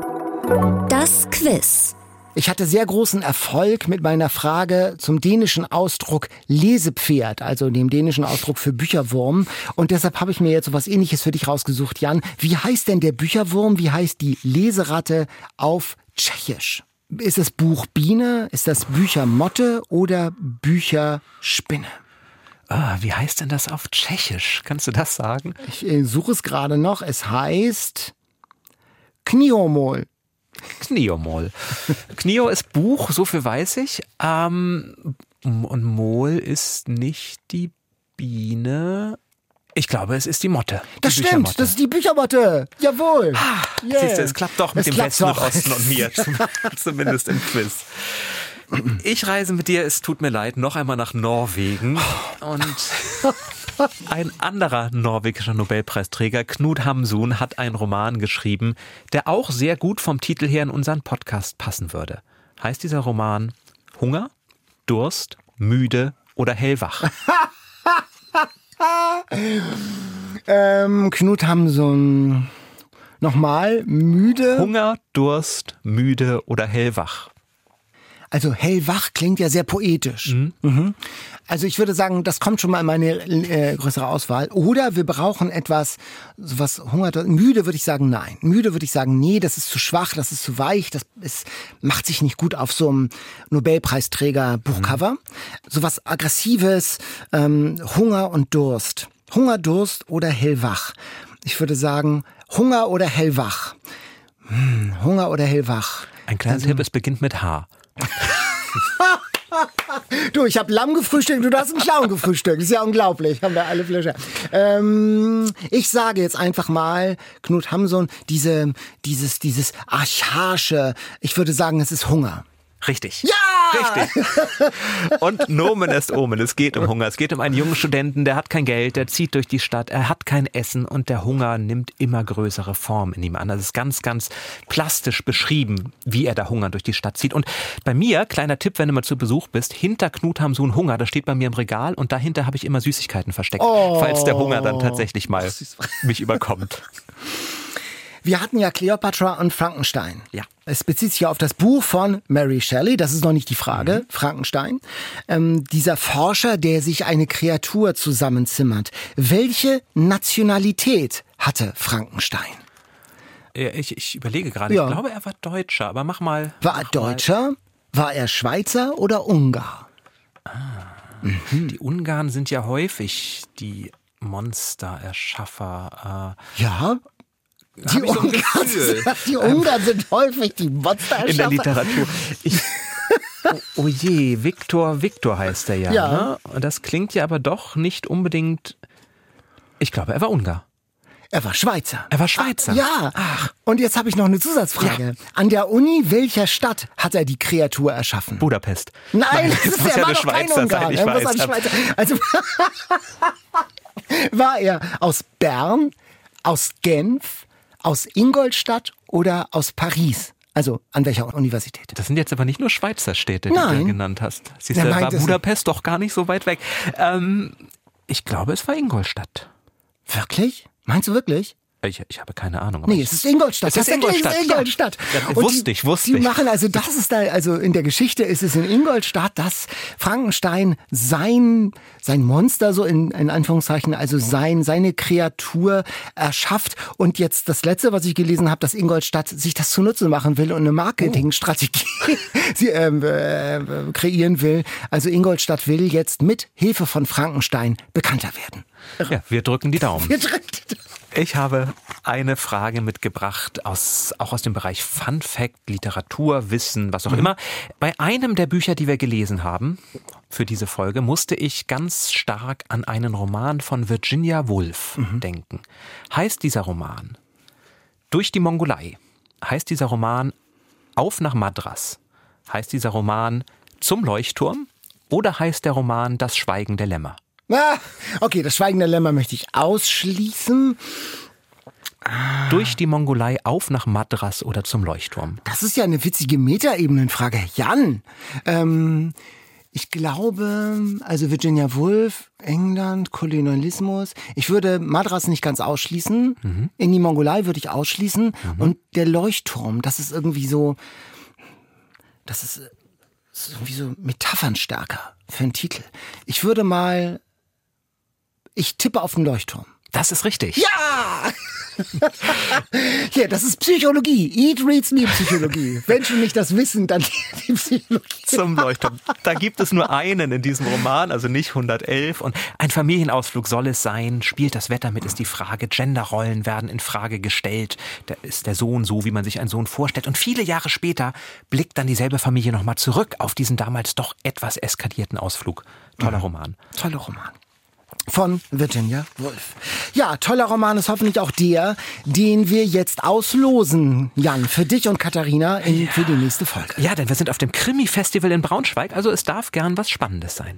Das Quiz. Ich hatte sehr großen Erfolg mit meiner Frage zum dänischen Ausdruck Lesepferd, also dem dänischen Ausdruck für Bücherwurm. Und deshalb habe ich mir jetzt so was Ähnliches für dich rausgesucht, Jan. Wie heißt denn der Bücherwurm? Wie heißt die Leseratte auf Tschechisch? Ist das Buch Biene? Ist das Büchermotte oder Bücherspinne? Ah, wie heißt denn das auf Tschechisch? Kannst du das sagen? Ich äh, suche es gerade noch. Es heißt Kniomol. Kniomol. Knio ist Buch, so viel weiß ich. Ähm, und Mol ist nicht die Biene. Ich glaube, es ist die Motte. Die das stimmt, das ist die Büchermotte. Jawohl. Ah, yeah. Siehst du, es klappt doch mit es dem Westen doch. und Osten und mir. Zumindest im Quiz. Ich reise mit dir, es tut mir leid, noch einmal nach Norwegen. Und ein anderer norwegischer Nobelpreisträger, Knut Hamsun, hat einen Roman geschrieben, der auch sehr gut vom Titel her in unseren Podcast passen würde. Heißt dieser Roman Hunger, Durst, Müde oder hellwach? ähm, Knut Hamsun. Nochmal, müde. Hunger, Durst, müde oder hellwach? Also hellwach klingt ja sehr poetisch. Mhm. Mhm. Also ich würde sagen, das kommt schon mal in meine äh, größere Auswahl. Oder wir brauchen etwas, sowas Hunger, müde würde ich sagen, nein. Müde würde ich sagen, nee, das ist zu schwach, das ist zu weich, das ist, macht sich nicht gut auf so einem Nobelpreisträger-Buchcover. Mhm. Sowas Aggressives, ähm, Hunger und Durst. Hunger, Durst oder hellwach. Ich würde sagen, Hunger oder hellwach. Hm, Hunger oder hellwach. Ein kleiner also, Tipp, es beginnt mit H. Du, ich habe Lamm gefrühstückt, du hast einen Clown gefrühstückt. Das ist ja unglaublich, haben wir alle Fläche. Ähm, ich sage jetzt einfach mal, Knut Hamsun, diese, dieses, dieses archaische, ich würde sagen, es ist Hunger. Richtig. Ja! Richtig. Und Nomen est Omen. Es geht um Hunger. Es geht um einen jungen Studenten, der hat kein Geld, der zieht durch die Stadt, er hat kein Essen und der Hunger nimmt immer größere Form in ihm an. Das ist ganz, ganz plastisch beschrieben, wie er da Hunger durch die Stadt zieht. Und bei mir, kleiner Tipp, wenn du mal zu Besuch bist, hinter Knut Hamsun Hunger, das steht bei mir im Regal und dahinter habe ich immer Süßigkeiten versteckt, oh. falls der Hunger dann tatsächlich mal mich überkommt. Wir hatten ja Kleopatra und Frankenstein. Ja. Es bezieht sich ja auf das Buch von Mary Shelley, das ist noch nicht die Frage, mhm. Frankenstein. Ähm, dieser Forscher, der sich eine Kreatur zusammenzimmert. Welche Nationalität hatte Frankenstein? Ich, ich überlege gerade, ja. ich glaube, er war Deutscher, aber mach mal. War er Deutscher? Mal. War er Schweizer oder Ungar? Ah, mhm. Die Ungarn sind ja häufig die Monstererschaffer. Äh, ja. Die Ungarn, die Ungarn sind häufig die Monstererschaffer. In der Literatur. Ich, oh, oh je, Viktor, Viktor heißt er ja. ja. Ne? Das klingt ja aber doch nicht unbedingt. Ich glaube, er war Ungar. Er war Schweizer. Er war Schweizer? Ah, ja. Ach. Und jetzt habe ich noch eine Zusatzfrage. Ja. An der Uni welcher Stadt hat er die Kreatur erschaffen? Budapest. Nein, Nein das, das ist, muss er ja war doch kein Ungar. Sein, ich er weiß. Schweizer. Also war er aus Bern, aus Genf, aus Ingolstadt oder aus Paris? Also an welcher Universität? Das sind jetzt aber nicht nur Schweizer Städte, die Nein. du genannt hast. Siehst du, war Budapest doch gar nicht so weit weg. Ähm, ich glaube, es war Ingolstadt. Wirklich? Meinst du wirklich? Ich, ich habe keine Ahnung. Nee, es ist Ingolstadt. Es ist Ingolstadt. Ingolstadt. Ja, wusste ich, wusste ich. Die machen also, das ist da, also in der Geschichte ist es in Ingolstadt, dass Frankenstein sein, sein Monster, so in, in Anführungszeichen, also sein, seine Kreatur erschafft. Und jetzt das Letzte, was ich gelesen habe, dass Ingolstadt sich das zunutze machen will und eine Marketingstrategie sie, äh, äh, kreieren will. Also Ingolstadt will jetzt mit Hilfe von Frankenstein bekannter werden. Ja, wir drücken die Daumen. Wir drücken die Daumen. Ich habe eine Frage mitgebracht, aus, auch aus dem Bereich Fun Fact, Literatur, Wissen, was auch mhm. immer. Bei einem der Bücher, die wir gelesen haben für diese Folge, musste ich ganz stark an einen Roman von Virginia Woolf mhm. denken. Heißt dieser Roman Durch die Mongolei? Heißt dieser Roman Auf nach Madras? Heißt dieser Roman Zum Leuchtturm? Oder heißt der Roman Das Schweigen der Lämmer? Ah, okay, das Schweigen der Lämmer möchte ich ausschließen. Ah. Durch die Mongolei auf nach Madras oder zum Leuchtturm? Das ist ja eine witzige Metaebenenfrage. Jan, ähm, ich glaube, also Virginia Woolf, England, Kolonialismus. Ich würde Madras nicht ganz ausschließen. Mhm. In die Mongolei würde ich ausschließen. Mhm. Und der Leuchtturm, das ist irgendwie so, das ist, das ist irgendwie so metaphernstärker für einen Titel. Ich würde mal... Ich tippe auf den Leuchtturm. Das ist richtig. Ja! Ja, das ist Psychologie. Eat, Read, Sleep Psychologie. Wenn schon nicht das Wissen, dann die Psychologie. Zum Leuchtturm. Da gibt es nur einen in diesem Roman, also nicht hundertelf. Und ein Familienausflug soll es sein. Spielt das Wetter mit, ist die Frage. Genderrollen werden in Frage gestellt. Da ist der Sohn so, wie man sich einen Sohn vorstellt. Und viele Jahre später blickt dann dieselbe Familie nochmal zurück auf diesen damals doch etwas eskalierten Ausflug. Toller mhm. Roman. Toller Roman. Von Virginia Woolf. Ja, toller Roman ist hoffentlich auch der, den wir jetzt auslosen, Jan, für dich und Katharina in, ja. für die nächste Folge. Ja, denn wir sind auf dem Krimi-Festival in Braunschweig, also es darf gern was Spannendes sein.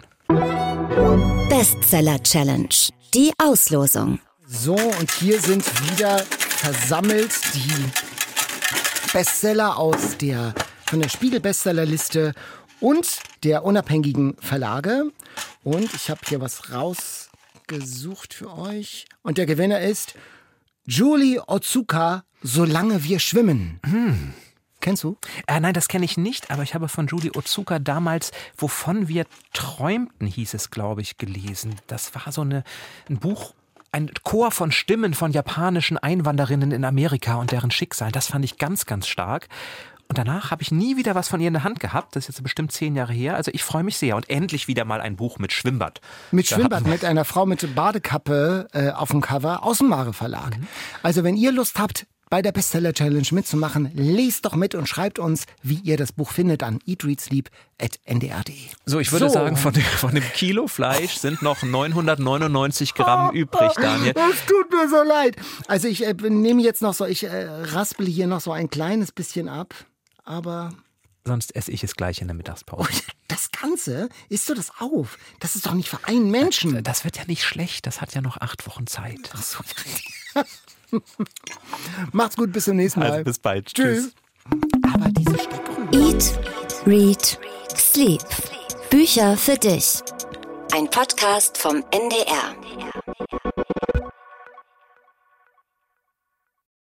Bestseller Challenge. Die Auslosung. So, und hier sind wieder versammelt die Bestseller aus der, von der Spiegel-Bestsellerliste und der unabhängigen Verlage. Und ich habe hier was rausgesucht für euch. Und der Gewinner ist Julie Otsuka, Solange wir schwimmen. Hm. Kennst du? Äh, nein, das kenne ich nicht, aber ich habe von Julie Otsuka damals Wovon wir träumten, hieß es, glaube ich, gelesen. Das war so eine, ein Buch, ein Chor von Stimmen von japanischen Einwanderinnen in Amerika und deren Schicksal. Das fand ich ganz, ganz stark. Und danach habe ich nie wieder was von ihr in der Hand gehabt. Das ist jetzt bestimmt zehn Jahre her. Also ich freue mich sehr. Und endlich wieder mal ein Buch mit Schwimmbad. Mit Schwimmbad, mit einer Frau mit Badekappe äh, auf dem Cover aus dem Mare Verlag. Mhm. Also wenn ihr Lust habt, bei der Bestseller Challenge mitzumachen, lest doch mit und schreibt uns, wie ihr das Buch findet, an eat read sleep at n d r punkt d e. So, ich würde so. sagen, von dem, von dem Kilo Fleisch sind noch neunhundertneunundneunzig Gramm übrig, Daniel. Es tut mir so leid. Also ich äh, nehme jetzt noch so, ich äh, raspel hier noch so ein kleines bisschen ab, aber... Sonst esse ich es gleich in der Mittagspause. Oh, das Ganze? Isst du das auf? Das ist doch nicht für einen Menschen. Das, das wird ja nicht schlecht. Das hat ja noch acht Wochen Zeit. Ach so. Macht's gut, bis zum nächsten Mal. Also bis bald. Tschüss. Aber diese Steckrüben. Eat, Read, Sleep. Bücher für dich. Ein Podcast vom N D R.